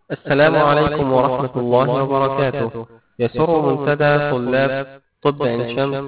السلام عليكم ورحمة الله وبركاته. يسر منتدى طلاب طب عين شمس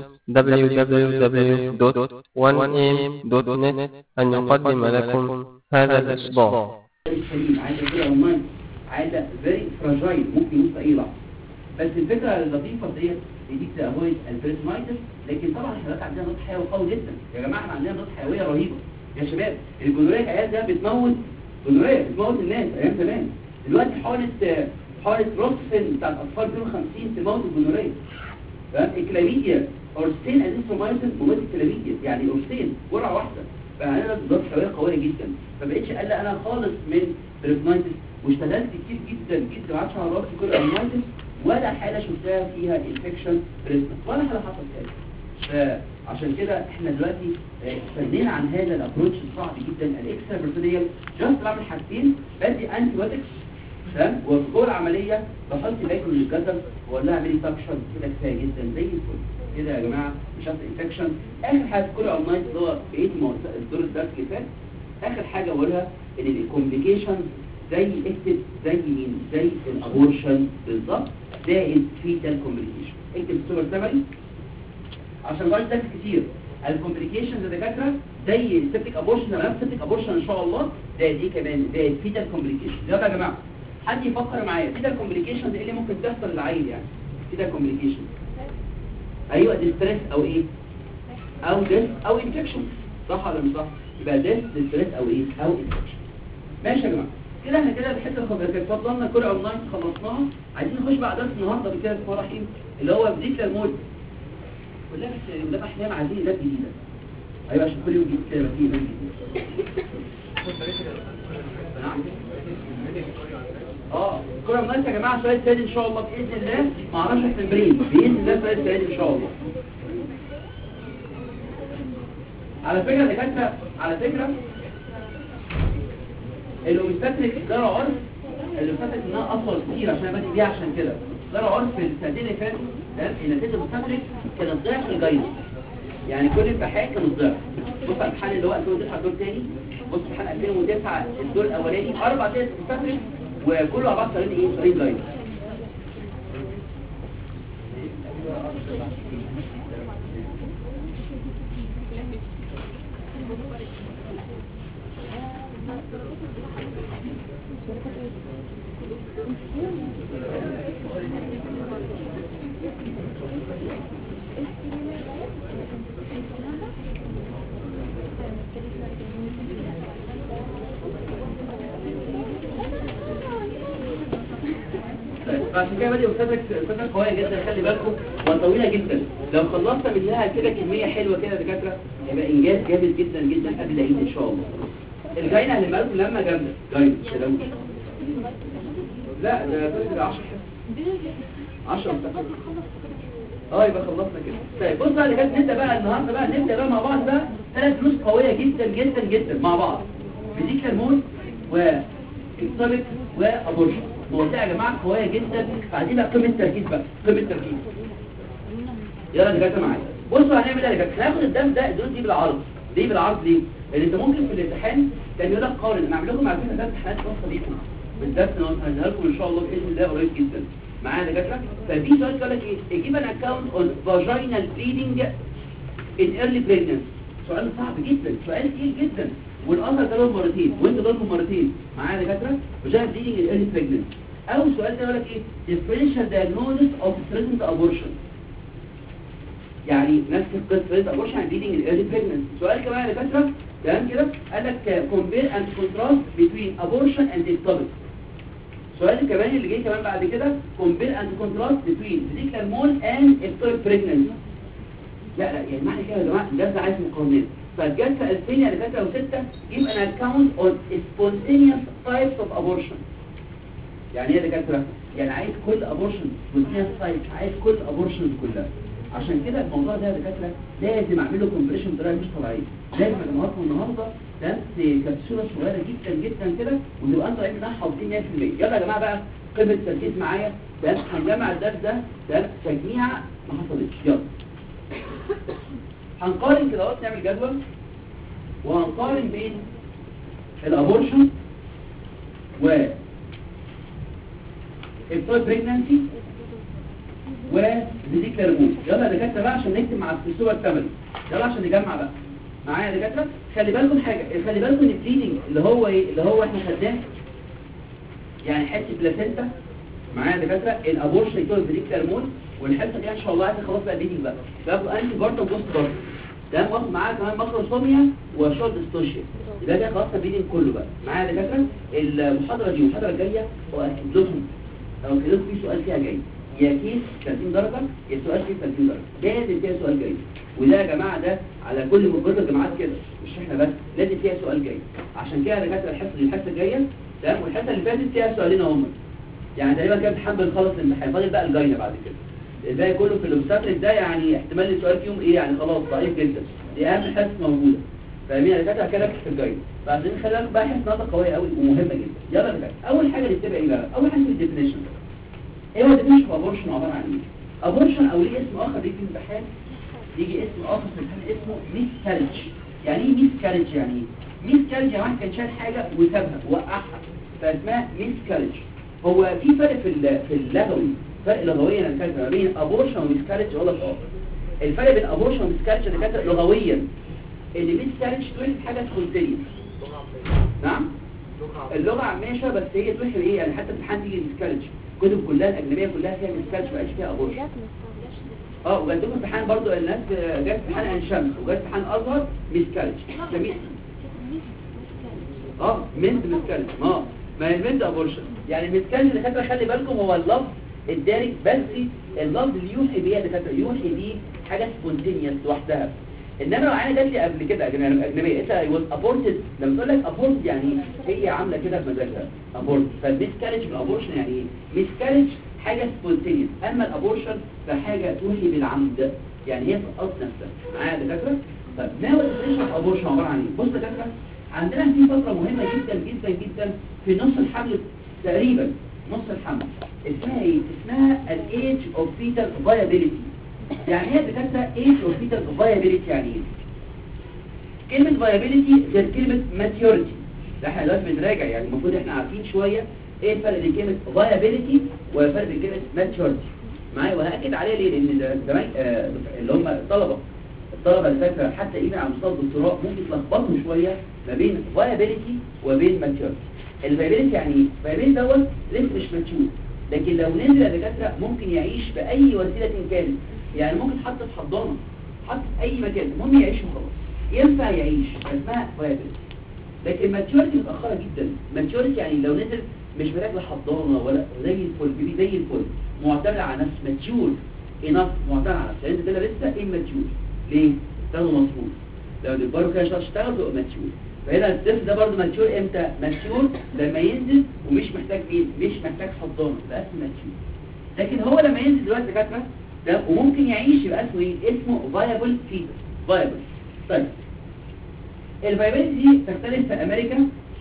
www.1am.net أن يقدم لكم هذا الإصدار. سليم عايزه كده اونلاين، عايزه فيري فراجايل ممكن يوصل اي لحظه. بس الفكره اللطيفه ديت يديك تافويد البريتمايتس، لكن طبعا احنا عندنا نقطه حيوي قوي جدا يا جماعه، احنا عندنا نقطه حيويه رهيبه يا شباب. الجنوريه الايام ده بتموت، جنوريه بتموت الناس ايام زمان. دلوقتي حاله روكسين بتاع الاطفال 52 تموت الجنوريه. تمام. الكلاميديا اورستين ازيثرومايسين مميت الكلاميديا، يعني اورستين جرعه واحده فعندنا ضغط حيويه قويه جدا. فبقيتش قلق انا خالص من بريتمايتس، واشتغلت كتير جدا جدا 10 مرات في كل الامايتس، ولا حاله شفتها فيها انفكشن بريتمايتس ولا حاله حصلت فيها. فعشان كده احنا دلوقتي استنينا عن هذا الابروتش الصعب جدا الاكسترا بيرسونيال. جاست بعمل حاجتين، بدي انتي بايوتكس تمام، وفي جوه العمليه بحط باكل للجزر واقول لها اعملي سكشن كده كفايه جدا زي الفل كده يا جماعه، مش هتبقى انفكشن. اخر حاجه كل النايت اللي هو بقيت الدور الدرس اللي فات، اخر حاجه اقولها ان الكومبليكيشنز زي اكتب زي مين، زي الابورشن بالظبط، زائد فيتال كومبليكيشن. اكتب السوبر سمري عشان ما تدرس كتير. الكومبليكيشنز يا دكاتره زي السبتيك ابورشن، نفس السبتيك ابورشن ان شاء الله، زائد دي كمان زائد فيتال كومبليكيشن. يلا يا جماعه حد يفكر معايا فيتال كومبليكيشنز ايه اللي ممكن تحصل للعيل؟ يعني فيتال كومبليكيشن ايوه ديستريس او ايه او ديس او انفكشن، صح ولا مش صح؟ يبقى ديستريس او ايه او انفكشن. ماشي يا جماعه كده احنا كده الحته الخبريه فضلنا كل اونلاين خلصناها. عايزين نخش بقى درس النهارده بكده بسم الله الرحمن اللي هو بديكلر مود. كلها بس احنا عايزين لاب جديده، ايوه عشان كل يوم جديد كده فيه لاب جديد. كل اونلاين يا جماعه سؤال ثاني ان شاء الله باذن الله، ما اعرفش التمرين باذن الله سؤال ثاني ان شاء الله. على فكره يا دكاتره، على فكره الاوبستاتريك ده عرف، الاوبستاتريك انها اطول كتير عشان بادئ بيها، عشان كده ده عرف في السنتين اللي فاتوا ده ان نتيجه الاوبستاتريك كانت ضعف الجايد، يعني كل امتحان كان ضعف. بص على الامتحان اللي هو 2009 دور تاني، بص امتحان 2009 الدور الاولاني 4 اسئله اوبستاتريك وكله 4 سؤالين ايه سؤالين جايد. عشان كده بدي استاذك قويه جدا، خلي بالكم وطويله جدا. لو خلصنا منها كده كميه حلوه كده يا دكاتره يبقى انجاز جامد جدا جدا قبل العيد ان شاء الله. الجاينه هنعمل لكم لما جامده جاينه سلام. لا ده بس 10 يبقى خلصنا كده. طيب بص بقى اللي نبدا بقى النهارده بقى، نبدا بقى مع بعض بقى 3 دروس قويه جدا جدا جدا مع بعض، فيزيكال مود واكتوبيك وابورشن. مواضيع يا جماعه قويه جدا، بعدين بقى قمه التركيز بقى، قمه التركيز. يلا يا جماعه معايا بصوا هنعمل ايه يا جماعه. هناخد الدرس ده الدروس دي بالعرض. ليه بالعرض؟ ليه؟ لان انت ممكن في الامتحان كان يقول لك قارن، انا هعمل لكم على فكره ده امتحانات خاصه بيكم بالذات، انا هنزلها لكم ان شاء الله باذن الله قريب جدا معايا يا دكاتره. ففي سؤال يقول لك ايه؟ اجيب ان اكونت اون فاجينال بليدنج ان ايرلي بريجننسي. سؤال صعب جدا، سؤال تقيل جدا، والاثر ده لهم مرتين وانت لهم مرتين معايا يا دكاتره. فاجينال بليدنج ان ايرلي بريجننسي. اول سؤال ده يقول لك ايه؟ differential diagnosis of threatened abortion، يعني نفس القصه threatened abortion and bleeding in early pregnancy. سؤال كمان يا دكاتره تمام كده قال لك compare and contrast between abortion and ectopic. سؤال كمان اللي جاي كمان بعد كده compare and contrast between vesical mole and ectopic pregnancy. لا يعني معنى كده يا جماعه ده عايز مقارنات. فالجلسه في 2000 يا دكاتره و6 give an account on spontaneous types of abortion. يعني ايه يا دكاتره؟ يعني عايز كل ابورشن وفيها سايت، عايز كل ابورشنز كلها. عشان كده الموضوع ده يا دكاتره لازم اعمل له كومبريشن بطريقه مش طبيعيه. لازم اجمعكم النهارده ده في كبسوله صغيره جدا جدا كده، وتبقى انتوا عارفين انها حافظين 100%. يلا يا جماعه بقى قمه التركيز معايا، ده هنجمع الدرس ده تجميع ما حصلتش. يلا هنقارن كده اهوت، نعمل جدول وهنقارن بين الابورشن و ابتوت بريجنانسي وفيزيكال ريموت. يلا يا دكاتره بقى عشان نكتب مع الصوره الثمني، يلا عشان نجمع بقى معايا يا دكاتره. خلي بالكم حاجه، خلي بالكم ان البليدنج اللي هو ايه، اللي هو احنا خدناه يعني حته بلاسنتا معايا يا دكاتره، الابورشن يكون فيزيكال ريموت، والحته دي ان شاء الله خلاص بقى بليدنج بقى ده انتي بارتم بوست بارتم، ده واخد معايا كمان ماكروسوميا وشورت ستوشيا، ده خلاص بليدنج كله بقى معايا يا دكاتره. المحاضره دي والمحاضره الجايه واكد لكم او كده في سؤال فيها جاي، يا كيس 30 درجه يا سؤال فيه 30 درجه، لازم فيها سؤال جاي، وده يا جماعه ده على كل مقرر الجامعات كده مش احنا بس، لازم فيها سؤال جاي. عشان كده يا دكاتره الحصه الجايه تمام، والحصه اللي فاتت فيها سؤالين هم، يعني تقريبا كده امتحان بنخلص الامتحان، فاضل بقى الجايه بعد كده، الباقي كله في الاوبستاتريك ده يعني احتمال السؤال فيهم ايه يعني خلاص ضعيف جدا، دي اهم حصه موجوده فاهمين يا دكاتره كده في الجايه. بعدين خلي بالك بقى حصه نقطه قويه قوي ومهمه جدا. يلا يا دكاتره اول حاجه اللي بتبقى ايه بقى، اول حاجه الديفينيشن. ايه هو الديفينيشن اوف ابورشن؟ عباره عن ايه؟ ابورشن او ليه اسم اخر بيجي في الامتحان، يجي اسم اخر في الامتحان اسمه ميس كارج. يعني ايه ميس كارج؟ يعني ايه ميس كارج؟ يعني واحد كان شايل حاجه وسابها ووقعها فاسمها ميس كارج. هو في فرق في اللغوي، فرق لغويا انا فاكر ما بين ابورشن وميس كارج ولا اه. الفرق بين ابورشن وميس كارج ده كده لغويا ان ميس كارج تولد حاجه سبونتينيوس. نعم اللغه عاميه بس هي تولد ايه يعني، حتى الامتحان تيجي ميس كارج، الكتب كلها الاجنبيه كلها فيها ميس كارج ما بقاش فيها ابورشن. وجات لكم امتحان برضو الناس جات امتحان عين شمس وجات امتحان ازهر ميس كارج منت ميس كارج ما هي المنت ابورشن. يعني ميس كارج اللي كاتبه خلي بالكم هو اللفظ الدارج، بس اللفظ اللي يوحي بيه ده كاتبه يوحي بيه حاجه سبونتينيوس لوحدها. انما لو انا جات لي قبل كده اجنبيه انت يقول ابورتد، لما تقول لك ابورتد يعني هي عامله كده بمزاجها ابورت، فالميس كارج بالابورشن يعني ايه؟ ميس كارج حاجه سبونتينيوس، اما الابورشن فحاجه توحي بالعمد، يعني هي في الاصل نفسها معايا يا دكاتره. طب ناوي تشرح ابورشن عباره عن ايه؟ بص يا دكاتره عندنا في فتره مهمه جدا جدا جدا في نص الحمل تقريبا، نص الحمل اسمها ايه؟ اسمها الايج اوف فيتال فايابيليتي. يعني هي دكاتره ايج اوف فيتال فايابيليتي يعني ايه؟ كلمه فايابيليتي غير كلمه ماتيوريتي، ده احنا دلوقتي بنراجع يعني المفروض احنا عارفين شويه ايه الفرق بين كلمه فايابيليتي والفرق بين كلمه ماتيوريتي معايا، وهاكد عليه ليه؟ لان زمان اللي هم الطلبه اللي فاكره حتى ايه على مستوى الدكتوراه ممكن تلخبطوا شويه ما بين فايابيليتي وبين ماتيوريتي. الفايابيليتي يعني ايه؟ الفايابيليتي دوت لسه مش ماتيور، لكن لو نزل يا دكاتره ممكن يعيش باي وسيله كانت، يعني ممكن حط في حضانه، حط في اي مكان، المهم يعيش وخلاص، ينفع يعيش، اسمها فايابيليتي. لكن ماتيوريتي متاخره جدا. ماتيوريتي يعني لو نزل مش محتاج لحضانه ولا زي الفل، بيبي زي الفل معتمد على نفسه، ماتيور انف معتمد على نفسه، انت كده لسه ماتيور. ليه؟ تاخده مظبوط، لو تكبروا كده تشتغل تبقى ماتيور. فهنا الطفل ده برضه ماتيور امتى؟ ماتيور لما ينزل ومش محتاج ايه؟ مش محتاج حضانه، يبقى اسمه ماتيور. لكن هو لما ينزل دلوقتي دكاتره ده وممكن يعيش يبقى اسمه ايه؟ اسمه فايبل فيتس. فايبل. طيب الفايبلتي دي تختلف في امريكا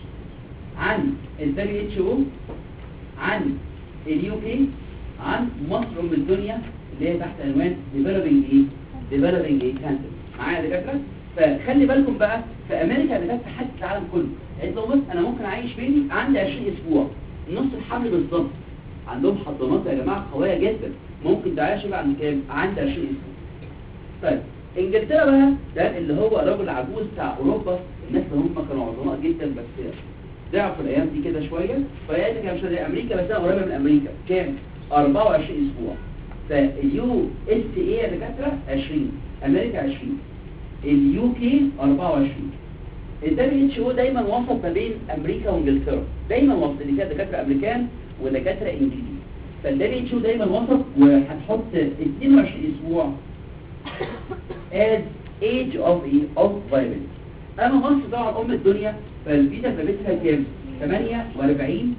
عن WHO، عن الUK، عن مصر ام الدنيا اللي هي تحت عنوان developing countries معايا يا دكاتره. فخلي بالكم بقى في امريكا دكاتره حتى العالم كله، يعني لو بص انا ممكن اعيش بيبي عندي 20 اسبوع نص الحمل بالظبط، عندهم حضانات يا جماعه قويه جدا، ممكن تعيش بقى عند كام؟ عند 20 اسبوع. طيب انجلترا بقى ده اللي هو الراجل العجوز بتاع اوروبا، الناس اللي هم كانوا عظماء جدا بس ضعفوا الايام دي كده شويه، فهي كانت مش زي امريكا بس انا قريبه من امريكا. كام؟ 24 اسبوع. فاليو اس اي يا دكاتره 20، امريكا 20، اليو كي 24. WHO دايما وسط ما بين امريكا وانجلترا، دايما وسط اللي فيها دكاتره امريكان ودكاتره انجليز. فالWHO دايما وسط وهتحط 22 اسبوع as age of viability. اما مصر طبعا ام الدنيا فالفيتا ثابتها كام؟ 48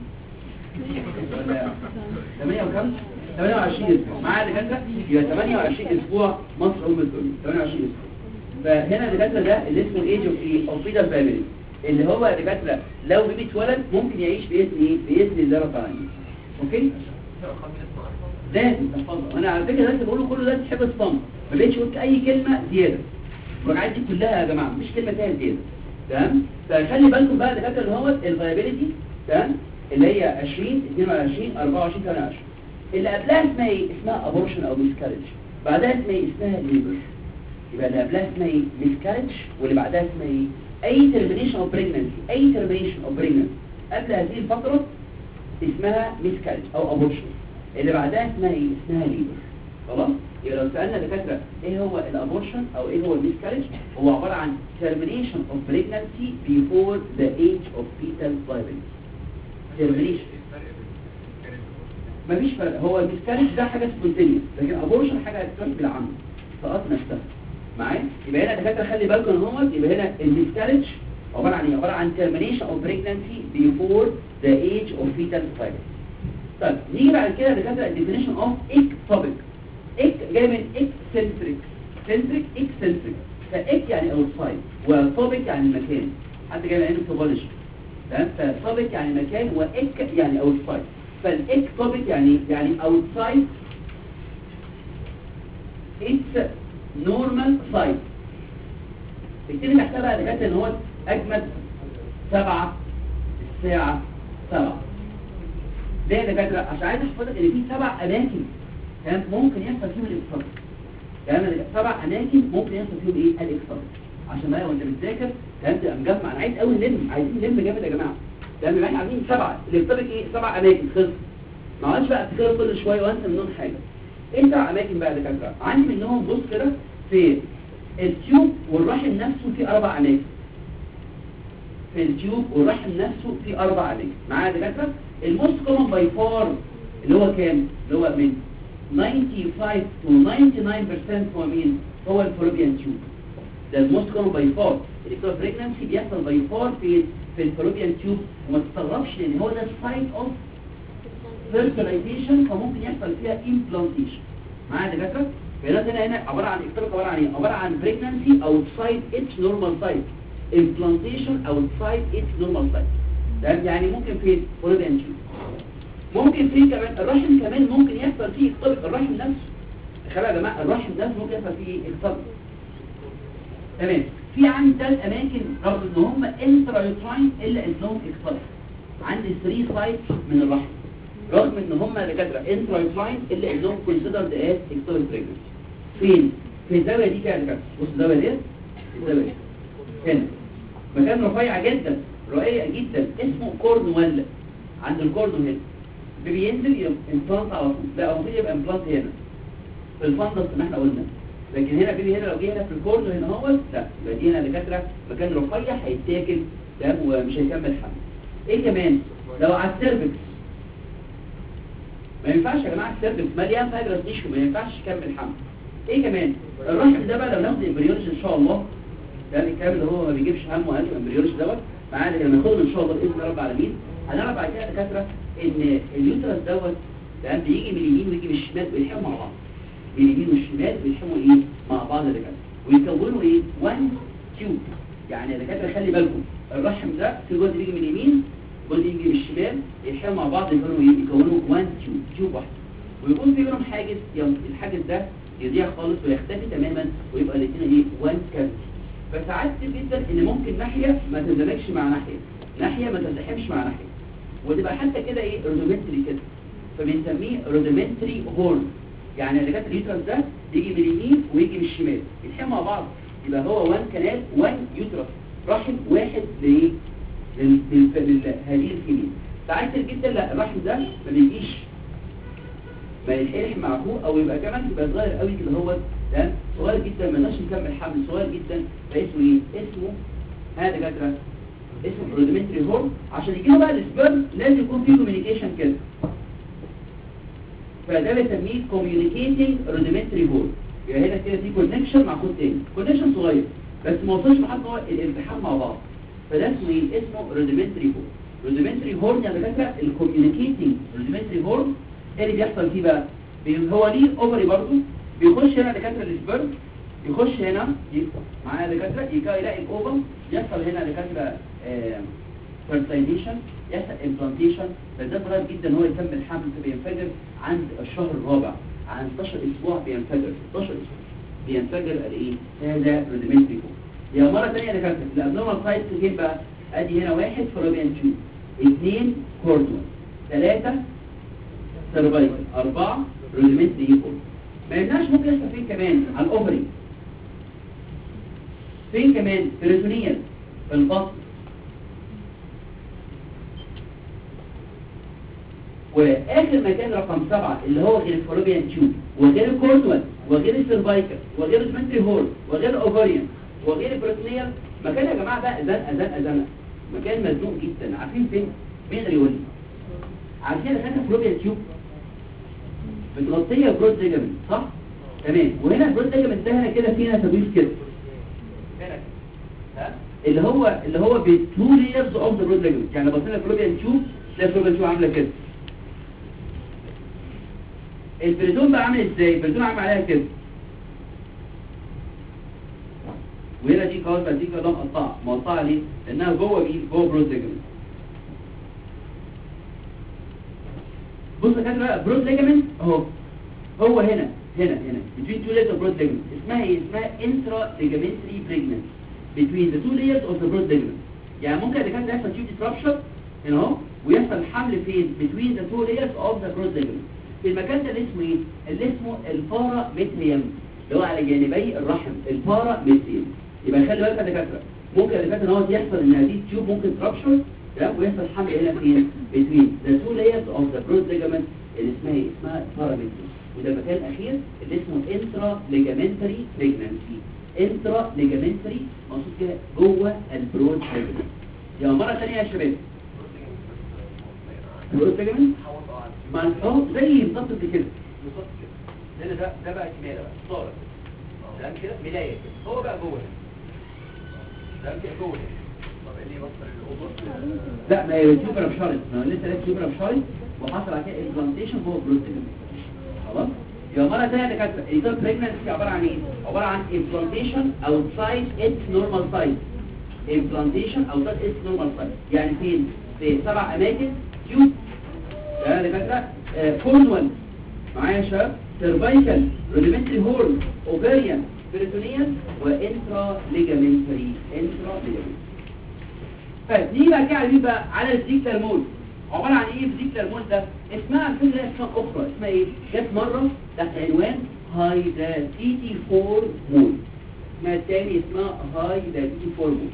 28 اسبوع معايا دكاتره، يبقى 28 اسبوع مصر ام الدنيا 28 اسبوع. فهنا دكاتره ده اللي اسمه ايج اوف فيتا فاميلي، اللي هو دكاتره لو بيبي اتولد ممكن يعيش باذن ايه؟ باذن الله رب العالمين. اوكي؟ لازم تحفظها. انا على فكره لازم بقوله كله لازم تحب الصمت، ما بقتش قلت اي كلمه زياده، الرجعات دي كلها يا جماعه مفيش كلمه تانية زياده. تمام؟ فخلي بالكم بقى دكاتره اللي هو الفايبيليتي. تمام؟ اللي هي 20 22 24 28. اللي قبلها اسمها ايه؟ اسمها ابورشن او ميسكاريج. بعدها اسمها ايه؟ اسمها ليبر. يبقى اللي قبلها اسمها ايه؟ ميسكاريج، واللي بعدها اسمها ايه؟ اي ترمينيشن اوف بريجننسي، اي ترمينيشن اوف بريجننسي قبل هذه الفتره اسمها ميسكاريج او ابورشن. اللي بعدها اسمها ايه؟ اسمها ليبر. خلاص؟ يبقى لو سالنا دكاتره ايه هو الابورشن او ايه هو الميسكاريج، هو عباره عن termination of pregnancy before the age of fetal viability. termination. مفيش فرق. هو الميسكاريج ده حاجه سبونتينيوس، لكن ابورشن حاجه هتتم بالعمد سقط نفسها. معايا؟ يبقى هنا دكاتره خلي بالكم ان هو يبقى هنا الميسكاريج عباره عن ايه؟ عباره عن termination of pregnancy before the age of fetal viability. طيب نيجي بعد كده دكاتره definition of ectopic. اك جاي من اكسنتريك، سنتريك اكسنتريك، فاك يعني اوتسايد وتوبيك يعني المكان، حتى جاي من انتوبولوجي. تمام؟ فتوبيك يعني مكان واك يعني اوتسايد. فالاك توبيك يعني اوتسايد اتس نورمال سايز. اكتبي تحتها بقى دكاتره ان هو اجمد 7 الساعه 7. ليه يا دكاتره؟ عشان عايز احفظك ان في 7 اماكن تمام ممكن يحصل فيهم الاكسار. تمام؟ 7 اماكن ممكن يحصل فيهم ايه؟ الاكسار. عشان بقى وانت بتذاكر تمام تبقى مجمع. انا عايز قوي نلم، عايزين نلم جامد يا جماعه. تمام؟ احنا عايزين 7 الاكسار ايه؟ 7 اماكن خلص. ما عادش بقى افتكر كل شويه وانسى منهم حاجه. ايه 7 اماكن بقى يا دكاتره؟ عندي منهم بص كده في التيوب والرحم نفسه في 4 اماكن. في التيوب والرحم نفسه في 4 اماكن. معايا يا دكاتره؟ الموست كومن باي فار اللي هو كام؟ اللي هو من 95 to 99% هو مين؟ هو الفالوبيان تيوب. ده الموست كومن باي فار. الاكتوبر بريجنانسي بيحصل باي فار في الفالوبيان تيوب، وما تستغربش لان هو ده السايت اوف فيرتلايزيشن، فممكن يحصل فيها امبلانتيشن. معايا يا دكاتره؟ فهنا هنا عباره عن اكتوبر عباره عن ايه؟ عباره عن بريجنانسي اوتسايد اتس نورمال سايت، امبلانتيشن اوتسايد اتس نورمال سايت. تمام؟ يعني ممكن في فالوبيان تيوب، ممكن فيه كمان الرحم، كمان ممكن يحصل فيه اختلاط الرحم نفسه. خلي يا جماعه الرحم نفسه ممكن يحصل فيه اختلاط. تمام؟ في عندي 3 اماكن رغم ان هم انترايوتراين الا انهم اختلاط. عندي 3 سايتس من الرحم رغم ان هم دكاتره انترايوتراين الا انهم كونسيدرد از اختلاط بريجننسي. فين؟ في الزاويه دي كده دكاتره. بص الزاويه دي، الزاويه دي هنا مكان رفيع جدا، رقيق جدا، اسمه كورنوال. عند الكورنو هنا بينزل يبقى امبلانت على طول. لا هو يبقى امبلانت هنا في الفندس اللي احنا قلنا، لكن هنا بيبي هنا لو جه هنا في الكورنو هنا اهوت لا، يبقى دي هنا دكاتره مكان رفيع هيتاكل تمام ومش هيكمل حمل. ايه كمان؟ لو على السيرفكس ما ينفعش يا جماعه، السيرفكس مليان فايبرس تيشو ما ينفعش يكمل حمل. ايه كمان؟ الرحم ده بقى لو ناخد امبريولوجي ان شاء الله، ده الكلام اللي هو ما بيجيبش هم وقال امبريولوجي دوت معانا لما ناخده ان شاء الله باذن رب العالمين. هنعرف بعد كده دكاتره ان اليوترس دوت تمام بيجي من اليمين ويجي من الشمال ويلحموا مع بعض. من اليمين والشمال بيلحموا ايه؟ مع بعض يا دكاتره ويكونوا ايه؟ 1 تيوب. يعني يا دكاتره خلي بالكم الرحم ده في جزء بيجي من اليمين جزء يجي من الشمال يلحموا مع بعض يكونوا ايه؟ يكونوا 1 تيوب، تيوب واحده. ويكون في بينهم حاجز، الحاجز ده يضيع خالص ويختفي تماما ويبقى الاثنين ايه؟ 1 كابيتال. فساعات كتير جدا ان ممكن ناحيه ما تندمجش مع ناحيه، ناحيه ما تلتحمش مع ناحيه، وتبقى حتى كده ايه؟ رودومنتري كده، فبنسميه رودومنتري هورن. يعني اللي كانت اليوترس ده يجي من اليمين ويجي من الشمال يلحموا مع بعض، يبقى هو 1 كانال 1 يوترس، رحم واحد لايه؟ هذه الكميه. ساعات كتير جدا لا الرحم ده ما بيجيش ما يلحق مع اخوه، او يبقى كمان يبقى صغير قوي كده، هو ده صغير جدا ما نقدرش نكمل حمل، صغير جدا. فاسمه ايه؟ اسمه هذا دكاتره اسمه رودومنتري هورن. عشان يجيله بقى السبرم لازم يكون فيه كوميونيكيشن كده، فده بنسميه كوميونيكيتنج رودومنتري هورن. يبقى هنا كده في كونكشن مع خد تاني، كونكشن صغير بس ما وصلش لحد هو الالتحام مع بعض، فده اسمه ايه؟ اسمه رودومنتري هورن. رودومنتري هورن يا دكاتره الكوميونيكيتنج رودومنتري هورن. ايه اللي بيحصل فيه بقى؟ هو ليه اوفري برضه، بيخش هنا دكاتره السبرم، يخش هنا معايا دكاتره يلاقي الاوفم، يحصل هنا دكاتره فيرتلايزيشن، يحصل امبلانتيشن. فده صغير جدا هو يكمل حمل، بينفجر عند الشهر الرابع، عند 16 اسبوع بينفجر، 16 اسبوع بينفجر الايه؟ هذا رودومنتري هورن. يا مره ثانيه دكاتره الابنورمال سايتس فين بقى؟ ادي هنا 1 فالوبيان تيوب، 2 كورنوال، 3 سيرفايكال، 4 روديمنتري ايكول. ما يمنعش ممكن يحصل فين كمان على الاوفري، فين كمان بريتونيال في البطن، واخر مكان رقم 7 اللي هو غير الفالوبيان تيوب وغير الكورنوال وغير السيرفايكال وغير الروديمنتري هورن وغير الاوفريان وغير البريتونيال. مكان يا جماعه بقى زنقه مكان مزنوق جدا. عارفين فين؟ مين اللي يقول لي؟ عارفين دخلنا فالوبيان تيوب متغطيه برود ليجامنت صح؟ تمام. وهنا البرود ليجامنت ده هنا كده فينا تبويس كده هنا ها اللي هو بتو ليرز اوف ذا برود ليجامنت. يعني بصينا الفالوبيان تيوب تلاقي الفالوبيان تيوب عامله كده. البريتون بقى عامل ازاي؟ البريتون عامل عليها كده، وهنا دي كاربا دي كده مقطعه ليه؟ لانها جوه مين؟ جوه برود ليجامنت. بص كده بقى برود ليجامنت اهو، هو هنا between two layers of broad ligament. اسمها ايه؟ اسمها intra ligamentary pregnancy between the two layers of the broad ligament. يعني ممكن ده كان يحصل tube disruption هنا اهو ويحصل حمل فين؟ between the two layers of the broad ligament. في المكان ده اللي اسمه ايه؟ اللي اسمه البارامتريوم اللي هو على جانبي الرحم، البارامتريوم. يبقى خلي بالك يا دكاتره ممكن اللي فات ان هو يحصل ان هذه التيوب ممكن ترابشر تمام ويحصل حمل هنا فين؟ between the two layers of the broad ligament اللي اسمها ايه؟ اسمها بارامتريوم. وده المكان الاخير اللي اسمه انترا ليجامنتري بريجنانسي. انترا ليجامنتري مقصود كده جوه البرود ليجامنت. يبقى مره ثانيه يا شباب البرود ليجامنت مع الحوض زي بالظبط كده بالظبط كده. ده بقى كماله بقى صار تمام كده ملايه كده هو بقى جوه هنا تمام كده جوه هنا. طب اللي يبصر الاوضه لا ما هي تيوبر بشارت، ما لسه لسه تيوبر بشارت وحصل على كده امبلانتيشن جوه البرود ليجامنت. خلاص يبقى مره ثانيه يا دكاتره الريتال بريجنانسي عباره عن ايه؟ عباره عن امبلانتيشن اوتسايد اتس نورمال سايز. امبلانتيشن اوتسايد اتس نورمال سايز يعني فين؟ في 7 اماكن تيوب يا دكاتره كورنوال معايا يا شباب، سيرفايكال، روديمنتري هورن، اوفريان، بريتونيال، وانترا ليجامنتري. طيب نيجي بقى كده على بقى على الفيزيكال مول. عباره عن ايه الفيزيكال مول ده؟ اسمها على فكره اسمها اخرى اسمها ايه؟ جت مره تحت عنوان هايدراتيتي فور مول. اسمها الثاني اسمها هايدراتيتي فور مول.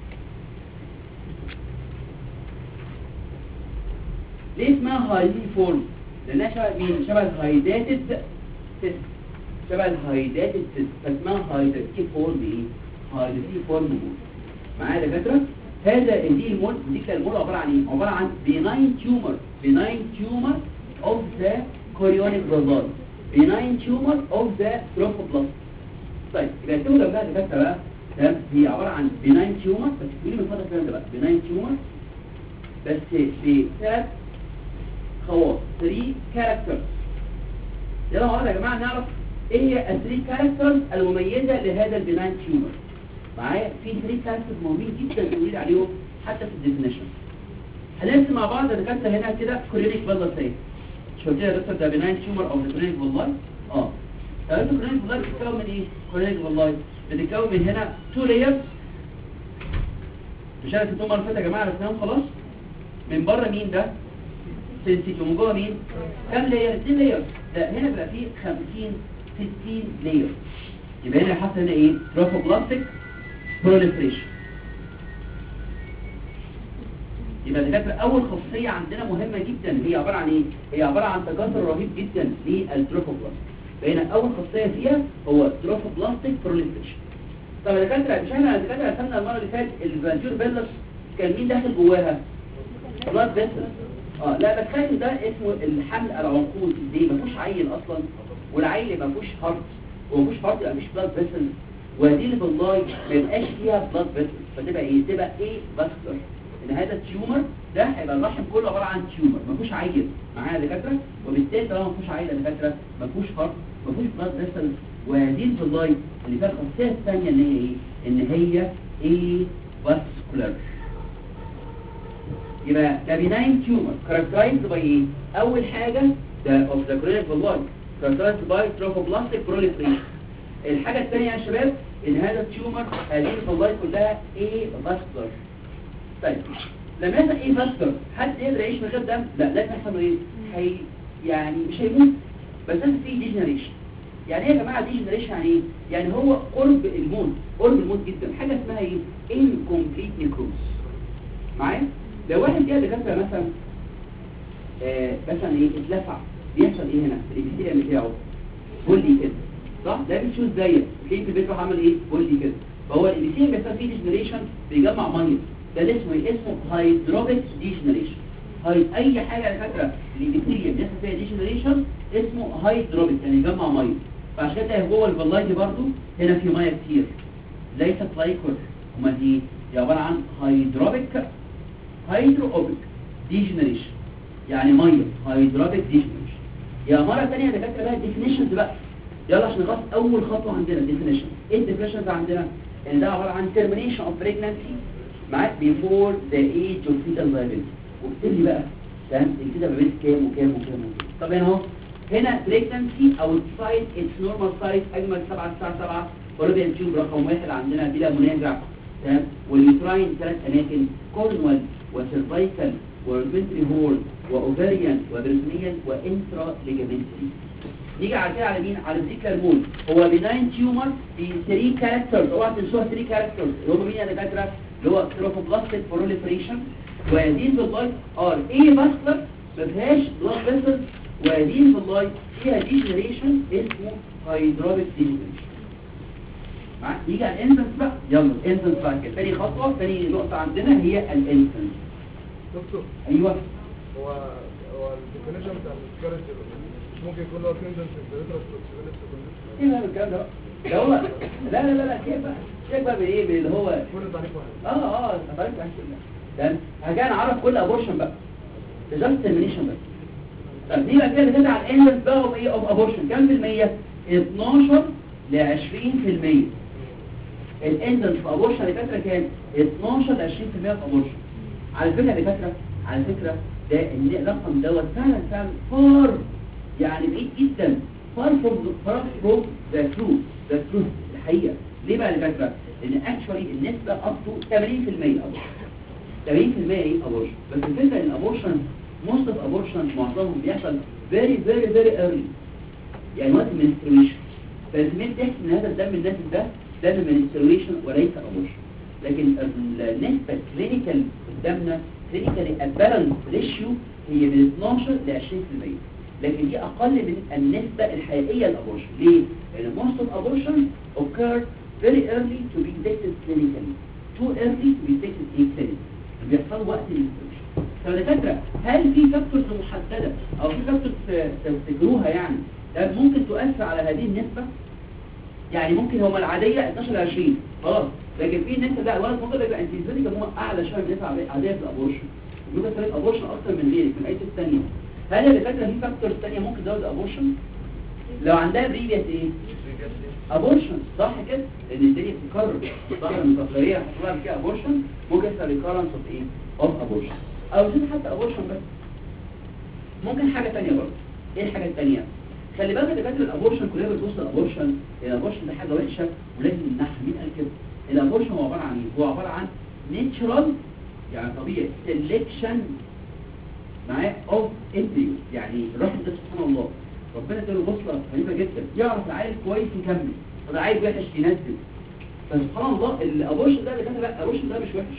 ليه اسمها هايدراتيتي فور مول؟ لانها شبه مين؟ شبه الهايداتد سيست، شبه الهايداتد سيست، فاسمها هايدراتيتي فور ايه؟ هايدراتيتي فور مول. معايا يا دكاتره؟ هذا دي المول دي المول عباره عن ايه؟ عباره عن benign tumor of the chorionic villus، benign tumor of the trophoblast. طيب يبقى اكتبوا جنبها دكاتره بقى تمام. هي عباره عن benign tumor بس تقولي من فضلك الكلام ده بقى benign tumor بس في 3 خواص 3 characters. يلا مع بعض يا جماعه نعرف ايه هي ال 3 characters المميزه لهذا البناين تيومر. معايا في 3 كاركترز مهمين جدا بنقول عليهم حتى في الديفينيشن. هنرسم مع بعض يا دكاتره هنا كده كوريونيك فيلس اهي. مش قلت لك يا دكتور ده بناين تيومر او كوريونيك فيلاي؟ طيب الكوريونيك فيلاي بتتكون من ايه؟ كوريونيك فيلاي بتتكون من هنا 2 لايرز. مش عارف انتوا مره فاتت يا جماعه رسمناهم خلاص. من بره مين ده؟ سنسيتي. ومن جوه مين؟ كام لاير؟ 2 لاير. ده هنا بقى فيه 50 60 لاير. يبقى هنا حصل هنا ايه؟ تروفوبلاستيك بروليفريشن. يبقى دكاتره اول خاصيه عندنا مهمه جدا هي عباره عن ايه؟ هي عباره عن تكاثر رهيب جدا للتروفوبلاست. فهنا اول خاصيه فيها هو تروفوبلاستيك بروليفريشن. طب يا دكاتره مش احنا دكاتره رسمنا المره اللي فاتت الفانجور بيلس كان مين داخل جواها؟ بلاد فيسل. لا بس خايف ده اسمه الحمل العنقود دي ما فيهوش عيل اصلا، والعيل ما فيهوش هارت ومفيش هارت يبقى مش بلاد فيسل، ودي اللي بالله ما يبقاش فيها بلاد فيسل فتبقى ايه؟ تبقى ايه؟ فاسكولار. ان هذا التيومر ده هيبقى الرحم كله عباره عن تيومر ما فيهوش عيل معايا يا دكاتره، وبالتالي طالما ما فيهوش عيل يا دكاتره ما فيهوش هارت ما فيهوش بلاد فيسل، وهذه البلاي اللي فيها الخاصيه الثانيه ان هي ايه؟ ان هي ايه؟ فاسكولار. يبقى ده بناين تيومر كاركترايزد باي ايه؟ اول حاجه ده اوف ذا كورونيك فيلاي كاركترايزد باي تروفوبلاستيك بروليفريشن. الحاجه الثانيه يا شباب ان هذا التيومر هذه الفيلاي كلها ايه؟ فاسكولار. طيب لما يحصل ايه فاستر حد يقدر يعيش من غير دم؟ لا، لازم يحصل له ايه؟ يعني مش هيموت، بس لازم في ديجنريشن. يعني ايه يا جماعه ديجنريشن؟ يعني ايه؟ يعني هو قرب الموت، قرب الموت جدا. حاجه اسمها ايه؟ انكمبليت نيكروز. معايا؟ لو واحد جه دكاتره مثلا مثلا ايه اتلفع، بيحصل ايه هنا؟ الابيثيليوم بتاعه بولي كده، صح؟ ده بتشوف زيك تلاقيه في البيت راح عمل ايه؟ بولي كده. فهو الابيثيليوم بيحصل فيه ديجنريشن، بيجمع ميه. ده اللي اسمه ايه؟ اسمه هيدروبيك ديجنريشن. اي حاجه على فكره الابيثيليوم بيحصل فيها ديجنريشن اسمه هيدروبيك، يعني يجمع ميه. فعشان كده جوه الفلايدي برضو هنا في ميه كتير، ليست لايكور. امال دي عباره عن هيدروبيك ديجنريشن، يعني ميه هيدروبيك ديجنريشن. يا مره ثانيه دكاتره بقى الديفينيشنز بقى. يلا عشان نخلص اول خطوه عندنا ديفينيشن. ايه الديفينيشنز عندنا؟ ان ده عباره عن termination of pregnancy معاك before the age of fetal viability. واكتب لي بقى تمام كده ما بين كام وكام وكام وكام. طب هنا اهو، هنا pregnancy او سايز اتس نورمال سايز اجمل 7 الساعه 7 فالوبيان تيوب رقم 1 عندنا بلا منازع. تمام. واليوتراين 3 اماكن، كورنوال وسيرفايكال ومنتري هول واوفريان وبريتونيال وانترا ليجامنتري. نيجي على كده على مين؟ على الذكر مول. هو بناين تيومر ب 3 كاركترز، اوعى تنسوها 3 كاركترز اللي هم مين يا دكاتره؟ اللي هو تروفوبلاستيك بروليفريشن، وهذه اللايت ار ايه باسلر ما فيهاش بلاد فيسلز، وهذه اللايت فيها ديجنريشن اسمه هيدروليك ديجنريشن. معاك؟ نيجي على الانفنس بقى. يلا الانفنس بقى كده ثاني خطوه، ثاني نقطه عندنا هي الانفنس. دكتور ايوه هو الديفينيشن بتاع السكارج ممكن يكون له تندنسي للريترس فلكسبيليتي ايه بقى الكلام ده؟ ده هو لا كيف بقى؟ كيف بقى بايه؟ باللي هو كل تعريف واحد. تعريف واحد كده. تمام. هرجع نعرف كل ابورشن بقى. جاست ترمينيشن بس. طب دي بقى كده بتبدا على الاندنس بقى اوف ايه؟ اوف ابورشن كام في المية؟ 12 ل 20%. الاندنس في ابورشن اللي فاكره كام؟ 12 ل 20% في ابورشن. على فكره اللي فاكره، على فكره ده الرقم دوت فعلا فار، يعني بعيد جدا، فار فروم ذا تروث الحقيقه. ليه بقى اللي فاكره؟ لان اكشوالي النسبه اب تو 80% ابورشن. 80% ايه ابورشن؟ بس الفكره ان الابورشن موست اوف ابورشن معظمهم بيحصل فيري ايرلي، يعني وقت المنسترويشن. فالمين تحس ان هذا الدم النازل ده دم منسترويشن وليس ابورشن. لكن النسبه كلينيكال قدامنا كلينيكالي ابالانس ريشيو هي من 12 ل 20%، لكن دي اقل من النسبه الحقيقيه للابورشن. ليه؟ لان most of abortion occur very early to be detected clinically, too early to be detected clinically. بيحصل وقت الاسترويشن. فالدكاتره هل في فاكتورز محدده او في فاكتورز تفتكروها يعني ده ممكن تؤثر على هذه النسبه؟ يعني ممكن هما العاديه 12 ل 20 خلاص، لكن في نسبه لا الولد ممكن يبقى انتيزيتيك هم اعلى شويه من النسبه العاديه في الابورشن، ممكن تلاقي الابورشن اكتر من غيرك من اي ست ثانيه. هل الدكاتره في فاكتورز ثانيه ممكن تزود الابورشن؟ لو عندها بريفيس ايه؟ ابورشن، صح كده؟ لان الدنيا بتتكرر، صح؟ لما الطفليه هتطلع فيها ابورشن ممكن يحصل ريكارنس اوف ايه؟ اوف ابورشن، او مش حتى ابورشن بس، ممكن حاجه ثانيه برضه. ايه الحاجه الثانيه؟ خلي بالك دكاتره الابورشن كلها بتبص للابورشن، الابورشن ده حاجه وحشه ولازم نمنعها. مين قال كده؟ الابورشن هو عباره عن ايه؟ هو عباره عن نيتشرال يعني طبيعي سيلكشن معاه اوف امبريو، يعني الرحم ده سبحان الله ربنا اداله بصله غريبه جدا، يعرف العيل كويس يكمل والعيل وحش ينزل. فسبحان الله الابورشن ده دكاتره لا الابورشن ده مش وحش،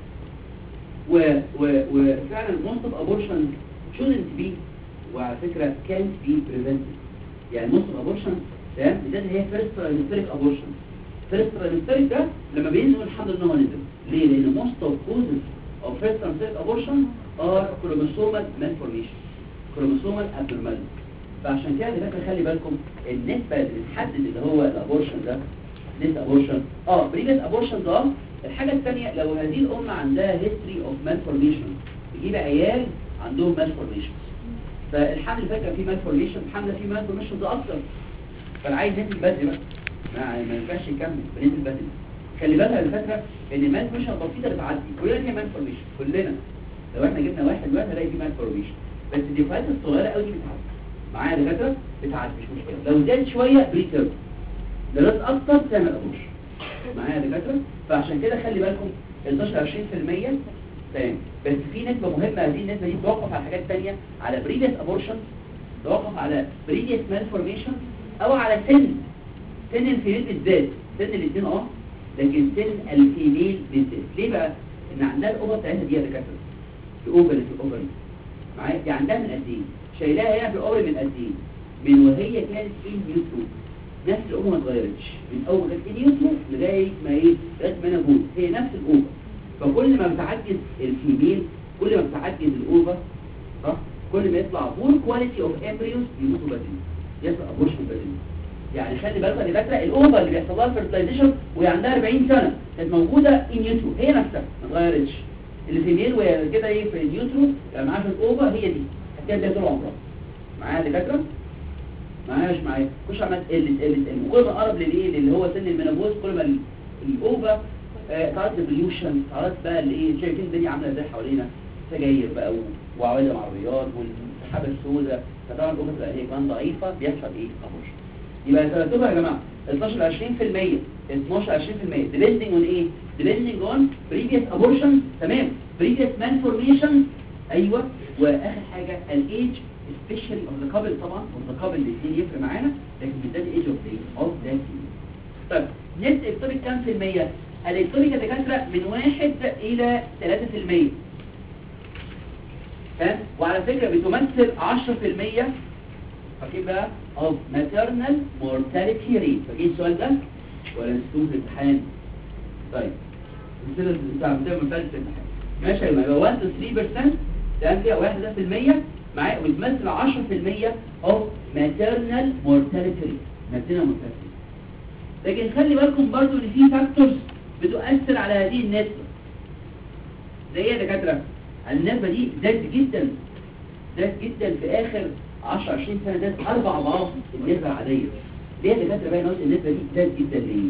وفعلا most of abortion shouldn't be وعلى فكره can't be prevented. يعني most of abortion تمام بالذات هي first trimesteric abortion. first trimesteric ده لما بينزل الحمل ان هو نزل. ليه؟ لان most of causes of first trimesteric abortion are chromosomal malformation, chromosomal abnormality. فعشان كده دلوقتي خلي بالكم النسبه اللي بتحدد اللي هو الابورشن ده نسبه ابورشن بريفيس ابورشن ده. الحاجه الثانيه لو هذه الام عندها history of malformation يجيب عيال عندهم malformation، فالحمل فاكر فيه malformation، الحمل فيه malformation ده اكتر، فالعيل نزل بدري بقى ما ينفعش يكمل فنزل بدري. خلي بالها الفكره ان المالفورميشن البسيطه بتعدي كلنا فيها مالفورميشن كلنا، لو احنا جبنا واحد دلوقتي هنلاقي فيه مالفورميشن، بس الديفايت الصغيره قوي بتعدي معايا دكاتره بتعدي مش مشكله. لو زاد شويه بريتيرم، لو زاد اكتر تعمل ابوش معايا دكاتره. فعشان كده خلي بالكم 12 20% تمام. بس في نسبه مهمه، هذه النسبه دي توقف على حاجات ثانيه، على بريفيس ابورشن، توقف على بريفيس مالفورميشن، او على سن الفيميل بالذات، سن الاثنين لكن سن الفيميل بالذات. ليه بقى؟ ان عندها الاوفر بتاعتها دي يا دكاتره، الاوفر معايا، دي عندها من قد ايه؟ شايلاها هنا في الاوفر من قد ايه؟ من وهي كانت ان يوترو، نفس الاوفر ما اتغيرتش من اول ما كانت ان يوترو لغايه ما لغايه ما انا بول، هي نفس الاوفر. فكل ما بتعجز الفيميل، كل ما بتعجز الاوفر صح، كل ما يطلع بور كواليتي اوف امبريوز يموتوا بدري، يطلع ابورشن بدري. يعني خلي بالك يا دكاتره، الاوفر اللي بيحصل لها فيرتلايزيشن وهي عندها 40 سنه كانت موجوده ان يوترو، هي نفسها ما اتغيرتش. الفيميل وهي كده في اليوترو يعني معاها في الاوفر، هي دي هتبدا طول عمرها. معايا يا دكاتره؟ معايا مش معايا؟ خش عمال تقل وكل ما قرب اللي هو سن المينوبوز كل ما الاوفر تعرض للبليوشن، تعرض بقى شايفين الدنيا عامله ازاي حوالينا، سجاير بقى وعوادم عربيات والسحابه السوداء، فطبعا الاوفر تبقى هي كمان ضعيفه، بيحصل ابورشن. يبقى ترتبها يا جماعه 12 20%، 12 20% depending on depending on previous abortion، تمام، previous malformation، ايوه، واخر حاجه الايج especially of the couple، طبعا of the couple الاثنين يفرق معانا، لكن بالذات الايج of that. طيب نسبه الابتوريك كام في الميه؟ الابتوريك يا دكاتره من 1 إلى 3%، تمام، وعلى فكره بتمثل 10% فاكرين بقى of maternal mortality rate. فاكرين السؤال ده ولا نسيتوه في الامتحان؟ طيب السؤال بتاع maternal mortality في الامتحان ماشي، يبقى 1 to 3%، تمام كده، 1% معايا، وبتمثل 10% of maternal mortality rate، maternal mortality. لكن خلي بالكم برضو ان في فاكتورز بتؤثر على هذه النسبه، زي ايه يا دكاتره؟ النسبه دي زادت جدا في اخر 10 20 سنه، زادت 4 أضعاف النسبه العاديه. ليه يا دكاتره بقى نقول النسبه دي زادت جدا ليه؟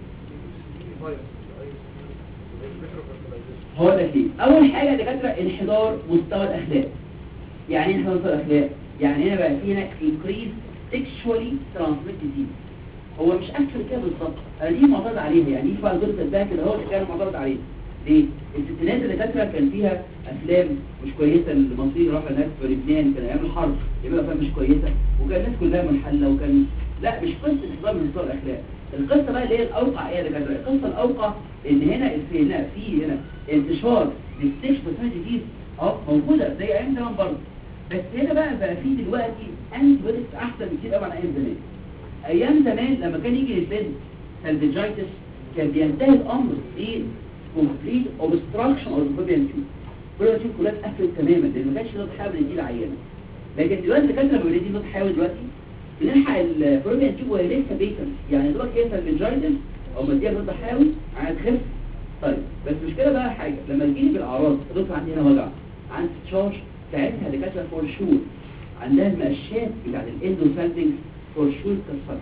هو ده ليه؟ اول حاجه يا دكاتره انحدار مستوى الاخلاق. يعني ايه انحدار مستوى الاخلاق؟ يعني هنا بقى فينا increase sexually transmitted disease. هو مش اكثر كده بالظبط، انا دي معترض عليها، يعني دي فعلا دول ده كده هو كان معترض عليه. ليه؟ الستينات اللي دكاتره كان فيها افلام مش كويسه، المصريين راحوا هناك في لبنان كان ايام الحرب، يبقى افلام مش كويسه، وكان الناس كلها منحله، وكان لا مش قصه انحدار من مستوى الاخلاق. القصه بقى اللي هي الاوقع ايه يا دكاتره؟ القصه الاوقع ان هنا في انتشار للسكشوال ديزيز موجوده زي ايام زمان برضه، بس هنا بقى في دلوقتي انتي بوديز احسن بكتير قوي عن ايام زمان. ايام زمان لما كان يجي للبنت سالفيجايتس كان بينتهي الامر complete obstruction of the fallopian tube. fallopian tube كلها اتقفلت تماما لان ما كانش له تحاول يدي العيانه. لكن دلوقتي الدكاتره لما بيدي له تحاول دلوقتي بنلحق الفالوبيان تيوب وهي لسه بيتم، يعني دلوقتي هي سالفيجايتس او مديها له تحاول هتخف. طيب بس مش كده بقى حاجه، لما تجيلي بالاعراض دكتور عندي هنا وجع، عندي تشارج، ساعتها الدكاتره فور شور عندها المقشات بتاعت الاندوسالفنج فور شور كسرت.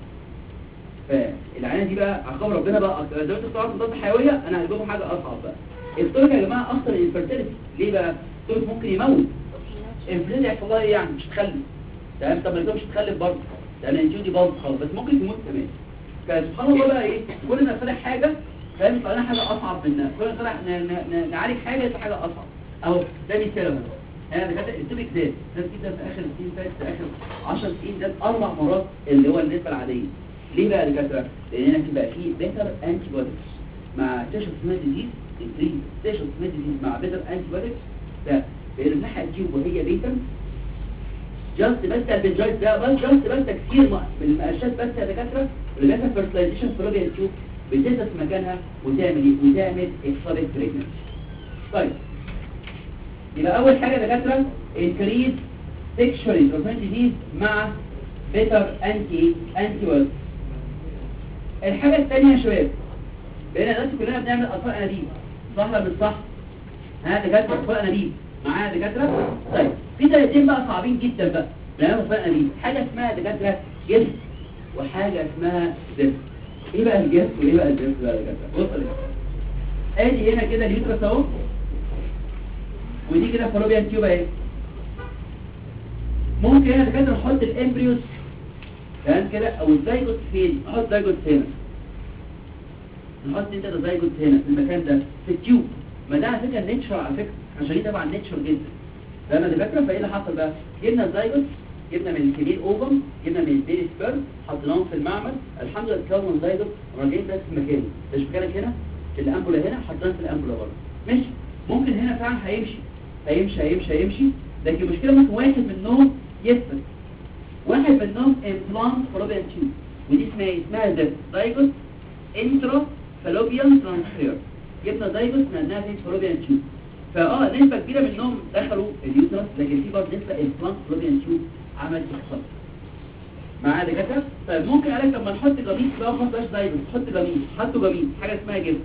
فالعينه دي بقى عقاب ربنا بقى زي ما انتوا بتعرفوا مضاد حيويه، انا هجيب حاجه اصعب بقى. التورك يا جماعه اخطر من الفيرتيليتي. ليه بقى؟ التورك ممكن يموت. الانفلونزا يحصل لها ايه يعني؟ مش تخلف، تمام؟ طب ما مش تخلف برضه، لان الانجيو دي باظت خالص، بس ممكن تموت كمان. فسبحان الله بقى كل ما نصلح حاجه فاهم يطلع لنا حاجه اصعب منها، كل ما نصلح نعالج حاجه يطلع حاجه اصعب. اهو ده مثال اهو. انا دكاتره التوبيك زاد جدا في اخر السنين فاتت، في اخر 10 سنين زاد 4 مرات اللي هو النسبه العاديه. ليه بقى يا دكاتره؟ لان هنا بقى فيه بيتر انتي بوديز مع تيشو سميث ديزيز، انكريز تيشو سميث ديزيز مع بيتر انتي بوديز، ده بيرفعها التيوب وهي بيتر جاست بس البنجايت ده بس جاست بس تكسير بالمقاشات بس يا دكاتره، اللي بيحصل فيرتلايزيشن في الفالوبيان تيوب بتثبت في مكانها وتعمل وتعمل اكسابيك بريجننسي. طيب يبقى اول حاجه يا دكاتره انكريز سيكشوالي ترانسميتد ديزيز مع بيتر انتي بوديز. الحاجه الثانيه يا شباب، بقينا دلوقتي كلنا بنعمل اطفال انابيب، صح ولا مش صح؟ ها دكاتره اطفال انابيب معايا دكاتره؟ طيب في طريقتين بقى صعبين جدا بقى بنعمل اطفال انابيب، حاجه اسمها دكاتره جسم وحاجه اسمها زفت. ايه بقى الجسم وايه بقى الزفت بقى يا دكاتره؟ بص يا ادي هنا كده اليوترس اهو، ودي كده فالوبيان تيوب اهي. ممكن هنا دكاتره نحط الامبريوس تمام كده، او الزيجوت فين؟ نحط زيجوت هنا، نحط انت الزيجوت هنا في المكان ده في التيوب. ما ده على فكره النيتشر على فكره، عشان طبعا ناتشر جدا. لما دكاتره فايه اللي حصل بقى؟ جبنا الزايجوت، جبنا من الكبير اوفم، جبنا من البيبي سبيرم، حطيناهم في المعمل، الحمد لله اتكون زايجوت وراجعين بس في مكانه. مش مكانك هنا في الامبوله، هنا حطيناه في الامبوله برضه ماشي. ممكن هنا فعلا هيمشي لكن المشكله ممكن واحد منهم يثبت، واحد منهم امبلانت فالوبيان تيوب، ودي اسمها ده زايجوت انترا فالوبيان ترانسفير. جبنا زايجوت نقلناها في فالوبيان تيوب، نسبة كبيرة منهم دخلوا اليوترس، لكن في برضه نسبة امبلانت فالوبيان تيوب عملت اختصار معايا دكاتره. طيب ممكن قالك لما نحط قميص بقى ما نحطش زايجوت، نحط قميص، حطوا قميص حاجه اسمها جبس.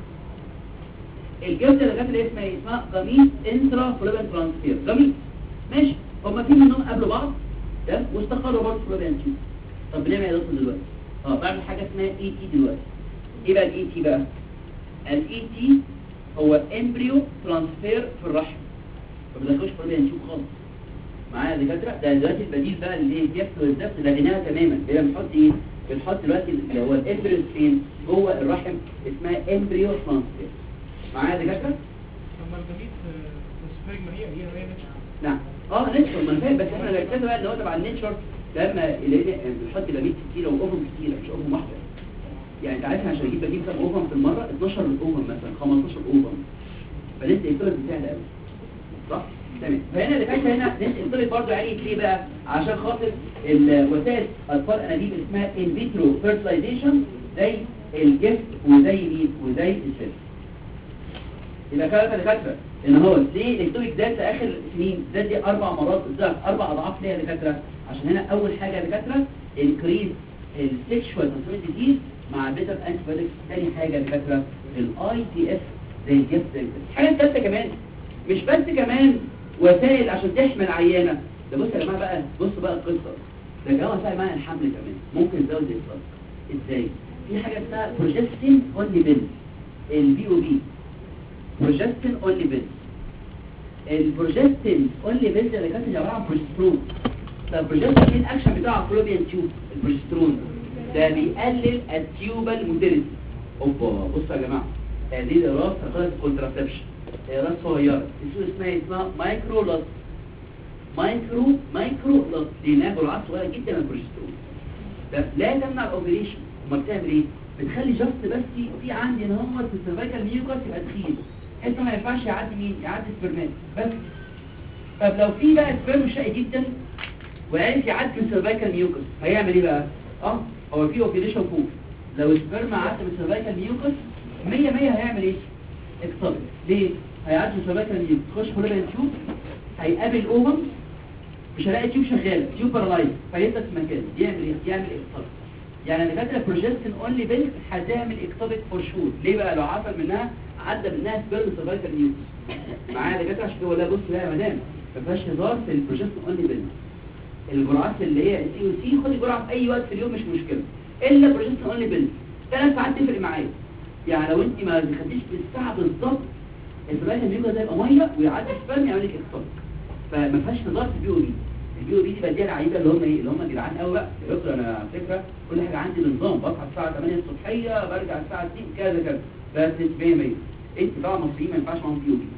الجبس اللي جت اللي اسمها قميص انترا فالوبيان ترانسفير، قميص ماشي. هما في منهم قابلوا بعض ده واستقروا برضه فالوبيان تيوب. طب بنعمل ايه دلوقتي؟ بعمل حاجه اسمها اي تي دلوقتي. ايه بقى الاي تي بقى؟ الاي تي هو امبريو ترانسفير في الرحم، ما بدخلوش فالوبيان تيوب خالص معايا دكاتره. ده دلوقتي البديل بقى اللي الجبس والزفت لغيناها تماما. بنحط ايه؟ بنحط دلوقتي اللي هو الامبريو فين جوه الرحم، اسمها امبريو ترانسفير معايا دكاتره. لما الجميل تسفير ما هي ناتشر. نعم ناتشر، ما انا فاهم، بس احنا ركزنا بقى اللي هو تبع الناتشر لما بنحط جميل كتير واوفم كتير، مش اوفم واحده. يعني انت عارف عشان اجيب كام اوفم في المره؟ 12 اوفم مثلا، 15 اوفم، فلسه الكلام بتاعي ده قوي صح؟ تمام. فهنا اللي فات هنا نسال برضه يعني ليه بقى؟ عشان خاطر الوسائل اطفال انابيب اسمها ان فيترو فيرتلايزيشن، زي الجفت وزي مين وزي السيل. يبقى كده اللي فاكره ان هو ليه الاكتوبيك زاد في اخر سنين زاد دي 4 مرات ضعف، 4 اضعاف ليه يا دكاتره؟ عشان هنا اول حاجه يا دكاتره انكريز السكشوال ترانسميشن ديزيز مع بيتر انتيبيوتكس. ثاني حاجه يا دكاتره الاي تي اف زي الجفت. الحاجه الثالثه كمان مش بس كمان وسائل عشان تحمل عيانه. ده بص يا جماعه بقى، بصوا بقى القصه ده يا جماعه وسائل معنى الحمل كمان ممكن تزود الإصابة. ازاي؟ في حاجه اسمها بروجستين اونلي بيل، البي او بي، بروجستين اونلي بيل. البروجستين اونلي بيل ده كانت عباره عن بروجسترون. فالبروجستين الاكشن بتاعه فلوبيان تيوب. البروجسترون ده بيقلل التيوبال موتيليتي. اوبا بصوا يا جماعه، هذه الراس هتاخد كونتراسبشن، راس صغيره اسمها مايكرو لاس. مايكرو لاس لانها جرعات صغيره جدا من البروجسترون. ده لا تمنع الاوبريشن. امال بتعمل ايه؟ بتخلي جاست بس في عندي ان هو السيرفايكال ميوكس يبقى تخين بحيث ما ينفعش يعدي مين؟ يعدي سبرمات بس. طب لو في بقى سبرم شقي جدا وعرف يعدي من السيرفايكال ميوكس هيعمل ايه بقى؟ هو في اوبريشن فوق. لو السبرم عدى من السيرفايكال ميوكس 100 هيعمل ايه؟ اكتظ. ليه؟ هيعدي من السيرفايكال ميوكس تخش فلوبيان تيوب، هيقابل اوفم، مش هلاقي تيوب شغاله، تيوب بارالايز، فيثبت في مكانه. يعمل ايه؟ يعمل اكتظ. يعني اللي فاكره بروجستين اونلي بيلك هتعمل اكتوبيك فور شور. ليه بقى؟ لو عفل منها عدى منها سبيرم سيرفايكال ميوكس معايا دكاتره. عشان كده لا بص لا يا مدام ما فيهاش هزار في البروجستين اونلي بيلك. الجرعات اللي هي السي او سي خدي جرعه في اي وقت في اليوم مش مشكله، الا بروجستين اونلي بيلك 3 ساعات تفرق معايا. يعني لو انت ما خدتيش بالساعه بالظبط السيرفايكال ميوكس ده يبقى ميه ويعدي سبيرم يعمل لك اكتوبيك. فما فيهاش هزار في البي او بي. البي او بي دي بديها العيبه اللي هم ايه؟ اللي هم جدعان قوي بقى. يا دكتور انا على فكره كل حاجه عندي بنظام، بصحى الساعه 8 الصبحيه برجع الساعه 2 كذا بس 100. انت طبعا مصريين ما ينفعش معاهم بي او بي.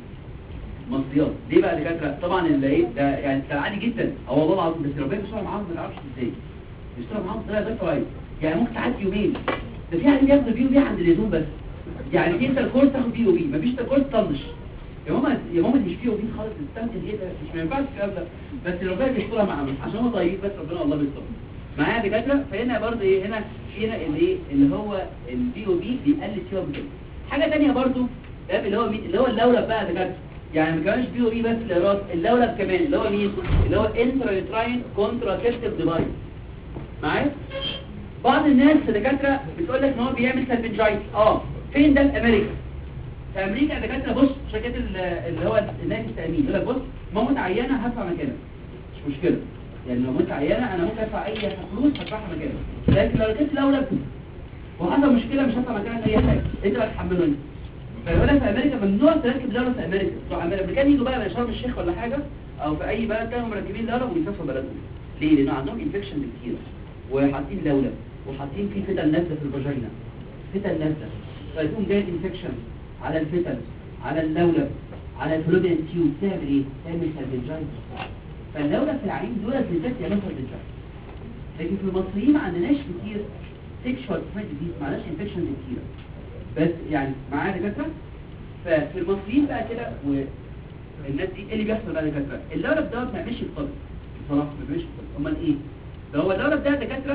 مصريات ليه بقى دكاتره؟ طبعا اللي ايه ده يعني كان عادي جدا والله العظيم، بس ربنا بيشتغل معاهم ما تعرفش ازاي بيشتغل معاهم بطريقه غير طبيعيه. يعني ممكن تعدي يومين ده في عيال بياخدوا بي او بي عند اللزوم بس. يعني في انت الكورس تاخد بي او بي، مفيش الكورس طنش. يا ماما دي مش فيه وبين خالص تستمتع ايه ده؟ مش ما ينفعش الكلام ده. بس ربنا بيسترها معاهم عشان هو طيب، بس ربنا الله بيسترها معايا دكاتره. فهنا برضه ايه؟ هنا اللي هو البي او بي بيقلل فيها بكده. حاجه ثانيه برضه ده اللي هو مين؟ اللي هو اللولب بقى دكاتره. يعني ما كانش بي او بي بس للراس، اللولب كمان اللي هو مين؟ اللي هو انترا كونتراسبتيف ديفايس معايا. بعض الناس دكاتره بتقول لك ان هو بيعمل سالفنجايتس. فين ده؟ في امريكا. في امريكا دكاتره بص شركات اللي هو الناس التامين يقول لك بص موت عيانه هدفع مكانك مش مشكله. يعني لو موت عيانه انا ممكن ادفع اي فلوس هدفعها مكانك، لكن لو جبت لولب وحصل مشكله مش هدفع مكانك اي حاجه، انت اللي هتحمله انت. فيقول لك في امريكا ممنوع تركب لولب في امريكا. بتوع الامريكان يجوا بقى من شرم الشيخ ولا حاجه او في اي بلد كانوا مركبين لولب ويسافروا بلدهم. ليه؟ لانه عندهم انفكشن كتير وحاطين لولب وحاطين فيه فتن نازله في الفاجينا، فتن نازله، فيكون جاي انفكشن على الفتن، على اللولب، على الفلوبيان تيوب تعمل ايه؟ تعمل سالفنجايتس. فاللولب في العين دول بالذات يعملوا سالفنجايتس. لكن في المصريين ما عندناش كتير سيكشوال ديزيز، ما عندناش انفكشن كتيره بس يعني معايا دكاتره. ففي المصريين بقى كده والناس دي ايه اللي بيحصل بقى دكاتره؟ اللولب ده ما بيعملش اكتظاظ بصراحه، ما بيعملش اكتظاظ. امال ايه؟ ده هو اللولب ده دكاتره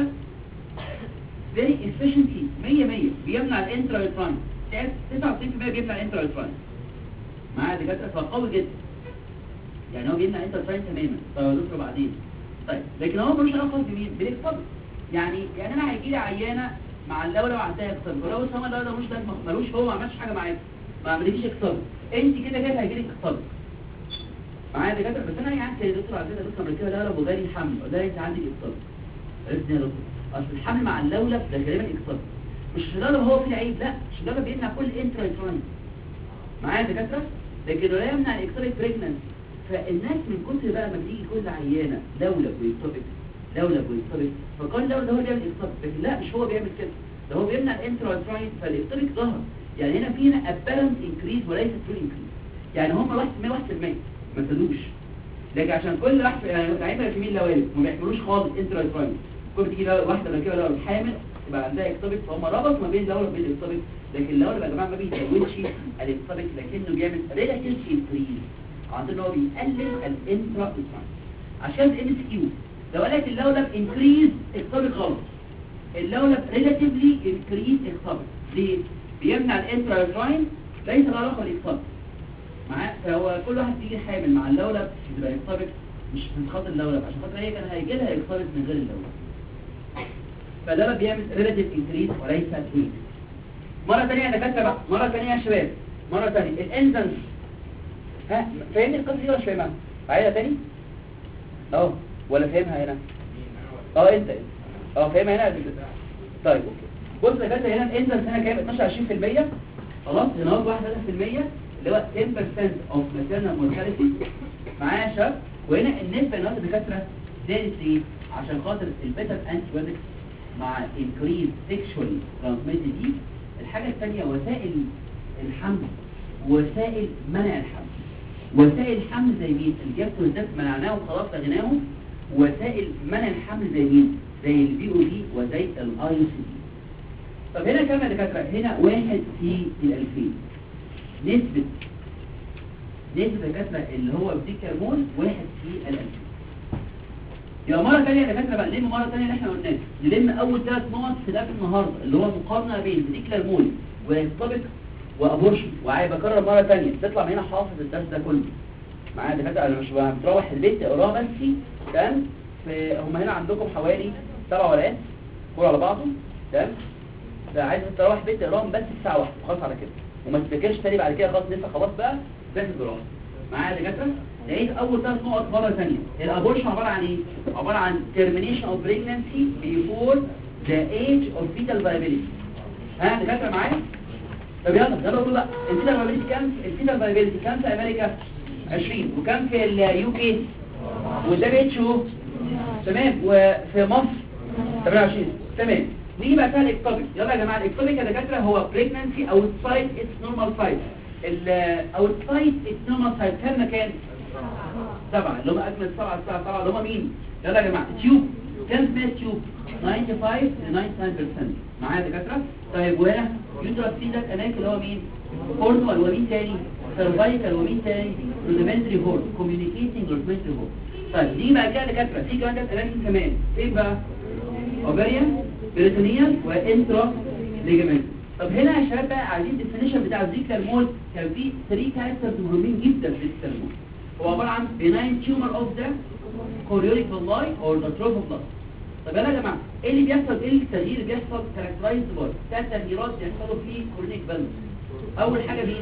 very efficiently 100 بيمنع الانترايتراين، 99% بيمنع الانترايتراين معايا دكاتره، فقوي جدا يعني هو بيمنع الانترايتراين تماما. طيب هنذكر بعدين. طيب لكن هو ملوش علاقه بمين؟ بالاكتظاظ. يعني انا هيجي لي عيانه مع اللولب عندها اكتظاظ، ولو بس هو اللولب مش لازم ملوش، هو ما عملش حاجه معاك، ما عملتيش اكتظاظ، انت كده كده هيجي لك اكتظاظ معايا دكاتره. بس انا يعني كان دكتور عندنا دكتور امريكيه لولب وجالي حمل، قال لي انت عندك اكتظاظ. عرفت يا دكتور اصل الحمل مع اللولب ده غالبا اكتظاظ، مش اللولب هو فيه العيب، لا مش اللولب بيمنع كل انترايتراين معايا دكاتره، لكن لا يمنع الاكتظاظ بريجننس. فالناس من كتر بقى ما بتيجي كل عيانه لولب ويكتظاظ لولب ويكتظاظ، فقال اللولب ده هو اللي بيعمل اكتظاظ، لكن لا مش هو بيعمل كده، ده هو بيمنع الانترايتراين فالاكتظاظ ظهر. يعني هنا في ابالانس انكريز وليس ترو انكريز، يعني هم 1% ما ابتدوش، لكن عشان كل واحد يعني العيبه في مين لوالد ما بيحملوش خالص انترايتراين، كل تيجي واحده لو كده لو حامل يبقى عندها اكتظاظ، فهم ربط ما بين اللولب وبين الاكتظاظ. لكن اللولب يا جماعه ما بيزودش الاكتظاظ، لكنه بيعمل ريلاتيف انكريز، عندنا هو بيقلل الانترايتراين. عشان الام اس كيو لو قال لك اللولب انكريز اكتظاظ غلط، اللولب ريلاتيفلي انكريز اكتظاظ. ليه؟ بيمنع الانترايتراين، ليس له علاقه بالاكتظاظ معاه. فهو كل واحد بيجي حامل مع اللولب بتبقى اكتظاظ مش من خاطر اللولب، عشان خاطر هي كان هيجي لها اكتظاظ من غير اللولب. فاللولب بيعمل ريلاتيف انكريز وليس تريد. مره ثانيه يا دكاتره بقى، مره ثانيه يا شباب، مره ثانيه الانزنس. ها فاهمني القصه دي ولا مش فاهمها؟ عايزها تاني اهو ولا فاهمها هنا؟ انت فاهمها هنا. طيب اوكي بص يا دكاتره، هنا الانزنس هنا كام؟ 12-20%، خلاص هنا هو 1% اللي هو 10% of maternal mortality معايا يا شباب. وهنا النسبه اللي الدكاتره زادت ليه؟ عشان خاطر البيتا انتيبيوتكس مع increased sexually transmitted دي. الحاجه الثانيه وسائل الحمل، وسائل منع الحمل. وسائل الحمل زي مين؟ الجاستروزات منعناه وخلاص لغيناه. وسائل منع الحمل زي مين؟ زي البي او دي وزي الاي سي دي. طب هنا كام يا دكاتره؟ هنا 1 في 2000. نسبة دكاترة اللي هو الديكرمول 1 في 1000. يبقى مرة ثانية يا دكاترة بقى نلم مرة ثانية اللي احنا قلناه، نلم أول 3 نقط في ده النهاردة اللي هو مقارنة بين الديكرمول ويكتبك وأبورشن. وعايز بكرر مرة ثانية تطلع من هنا حافظ الدرس ده كله معايا يا دكاترة. أنا مش بتروح البيت تقراه بس تمام. هم هنا عندكم حوالي 7 ورقات كله على بعضه تمام. عايز تروح البيت تقراهم بس الساعة 1 خلاص على كده، وما تفتكرش تاني بعد كده خلاص لسه خلاص بقى بس الجراحه معايا يا دكاتره. لقيت اول 3 نقط مره ثانيه. الابورشن عباره عن ايه؟ عباره عن termination of pregnancy before the age of fetal viability. ها دكاتره معايا؟ طب يلا قولوا بقى الفيتال viability كام؟ الفيتال viability كام في امريكا؟ 20. وكام في اليو كي؟ WHO تمام. وفي مصر 28 تمام. نيجي بقى سهل الاكتوبيك. يلا يا جماعه الاكتوبيك يا دكاتره هو pregnancy outside its normal size. outside its normal size كام مكان؟ 7 اللي هم اجمل 7 الساعه 7 اللي هم مين؟ يلا يا جماعه تيوب كام في تيوب؟ 95 ل 99% معايا يا دكاتره. طيب وهنا يوترس سيدك اماكن اللي هو مين؟ كورنوال ومين تاني؟ سيرفايكال ومين تاني؟ رودمنتري هورن كوميونيكيتنج رودمنتري هورن. طيب دي بقى كده يا دكاتره في كمان 3 اماكن كمان ايه بقى؟ اوفريان بريتونيال وانترا ليجامنت. طب هنا يا شباب بقى عايزين الديفينيشن بتاع الزيكلرمول. كان في 3 كاركترز مهمين جدا في الزيكلرمول. هو عباره عن benign tumor of the chorionic villi or the trophoblast. طب يلا يا جماعه ايه اللي بيحصل؟ ايه التغيير اللي بيحصل كاركترايزد باي 3 تغييرات بيحصلوا في كورونيك فالف. اول حاجه مين؟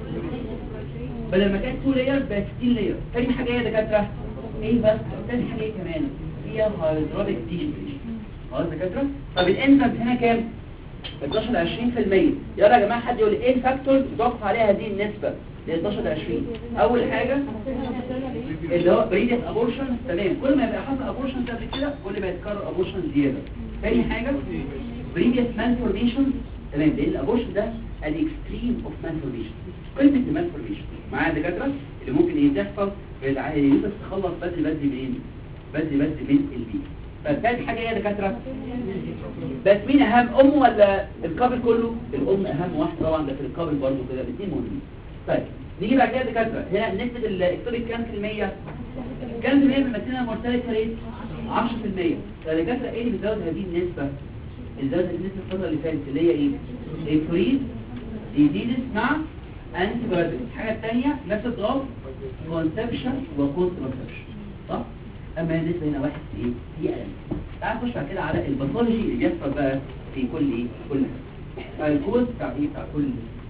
بدل ما كانت 2 لاير بقت 16 لاير. ثاني حاجه ايه يا دكاتره؟ ايه بس ثاني حاجه ايه كمان؟ هي هيدروليك ديجنريشن. خلاص يا دكاتره. طب الانزيم هنا كام؟ 12 ل 20%. يلا يا جماعه حد يقول لي ايه الفاكتورز بتوقف عليها هذه النسبه ل 12 ل 20؟ اول حاجه اللي هو بريديس ابورشن تمام. كل ما يبقى حصل ابورشن قبل كده كل ما يتكرر ابورشن زياده. ثاني حاجه بريديس مالفورميشن تمام، لان الابورشن ده الاكستريم اوف مالفورميشن. كلمه مالفورميشن معايا دكاتره اللي ممكن ايه تحصل في العيال تخلص بدري منين؟ بدري من البيت. فالثالث حاجه ايه يا دكاتره؟ بس مين اهم ولا القابل كله؟ الام اهم واحده طبعا، ده في القابل برضه كده الاثنين مهمين. طيب نيجي بعد كده دكاتره هنا نسبه الاكتوبيك كام في المية؟ كام في المية بيمثلنا المورتاليتي ريت؟ 10%. فالدكاتره ايه اللي بيزود هذه النسبه؟ اللي بيزود هذه النسبه الفتره اللي فاتت اللي هي ايه؟ انكريز ديزيز مع انتي بايوتيك. الحاجه الثانيه نفس الضغط كونسبشن وكونترسبشن صح؟ اما النسبه هنا واحد في ايه؟ في اقل. تعال نخش بعد كده على الباثولوجي اللي بيحصل بقى في كل ايه؟ كل حاجه. الكود بتاع ايه؟ بتاع كل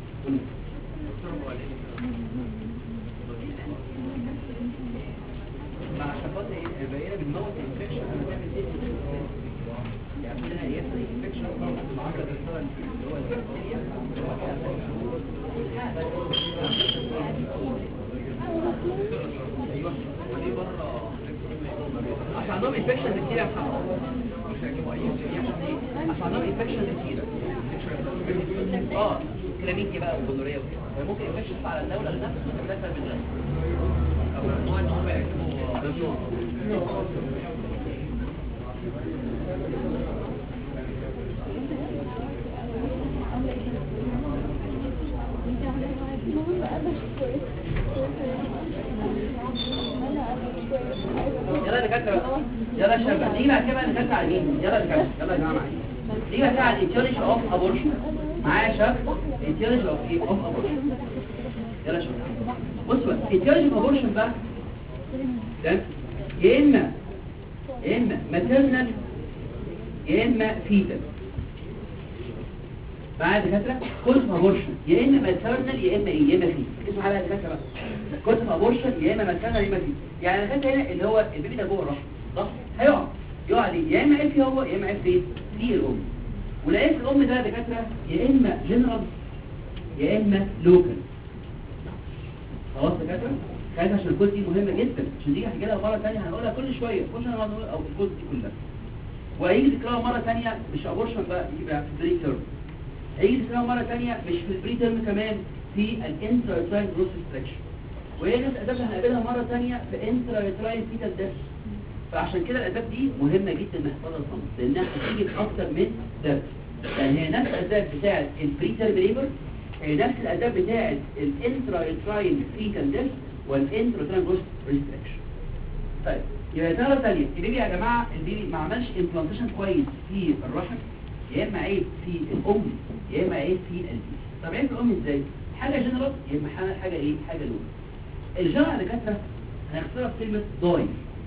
مع شفاط البقيه بنموت الانفكشن لما تعمل ايه؟ يعني عندنا ايه الانفكشن المعرض للصوره اللي هو البكتيريا ايوه ودي بره عشان عندهم انفكشن كتير يا محمد. عشان عندهم انفكشن كتير كلاميكي بقى وكولوريا وكده ممكن انفكشن على الدوله لنفسه وتتاثر بالناس او مجموعه ان هم يعملوا ممنوع. يلا دكاتره يلا يا شباب نيجي بعد كده نتكلم على مين؟ يلا دكاتره يلا يا جماعه معايا نيجي بعد كده على الاتيولوجي اوف ابورشن. معايا يا شباب الاتيولوجي اوف ابورشن. يلا يا شباب بصوا بقى الاتيولوجي اوف ابورشن بقى ده يا اما ماتيرنال يا اما فيتال. معايا دكاتره كوز ابورشن يا اما ماتيرنال يا اما ايه يا اما فيتال. اسمعوا على دكاتره بقى كوز ابورشن يا اما ماتيرنال يا اما فيتال. يعني دكاتره هنا اللي هو البيبي ده جوه الرحم صح يقع ليه يا اما اف هو يا اما اف ايه في الام. ولا اف الام ده دكاتره يا اما جنرال يا اما لوكال. خلاص دكاتره خلينا عشان الكود دي مهمه جدا عشان دي هحكي لها مره ثانيه هنقولها كل شويه خش انا هنقول او الكود دي كلها. وهيجي تكررها مره ثانيه مش ابورشن بقى يبقى في البري تيرم. هيجي تكررها مره ثانيه مش في البري تيرم كمان في الانترا جروس ريستريكشن. وهي نفس الاسباب اللي هنقابلها مره ثانيه في انترا فيتال ديث. فعشان كده الاسباب دي مهمه جدا نحفظها صم لانها هتيجي اكتر من درس. يعني هي نفس الاسباب بتاعه البري تيرم ليبر هي نفس الاسباب بتاعه الانترا فيتال ديث والانترا جروس ريستريكشن. طيب يبقى مرة ثانيه البيبي يا جماعه البيبي ما عملش امبلانتيشن كويس في الرحم يا اما عيب في الام يا اما عيب في البيبي. طب عيب الام ازاي؟ حاجه جنرال يا اما حاجه ايه؟ حاجه لون. الجنرال اللي كاتبه هنختصرها بكلمه داي.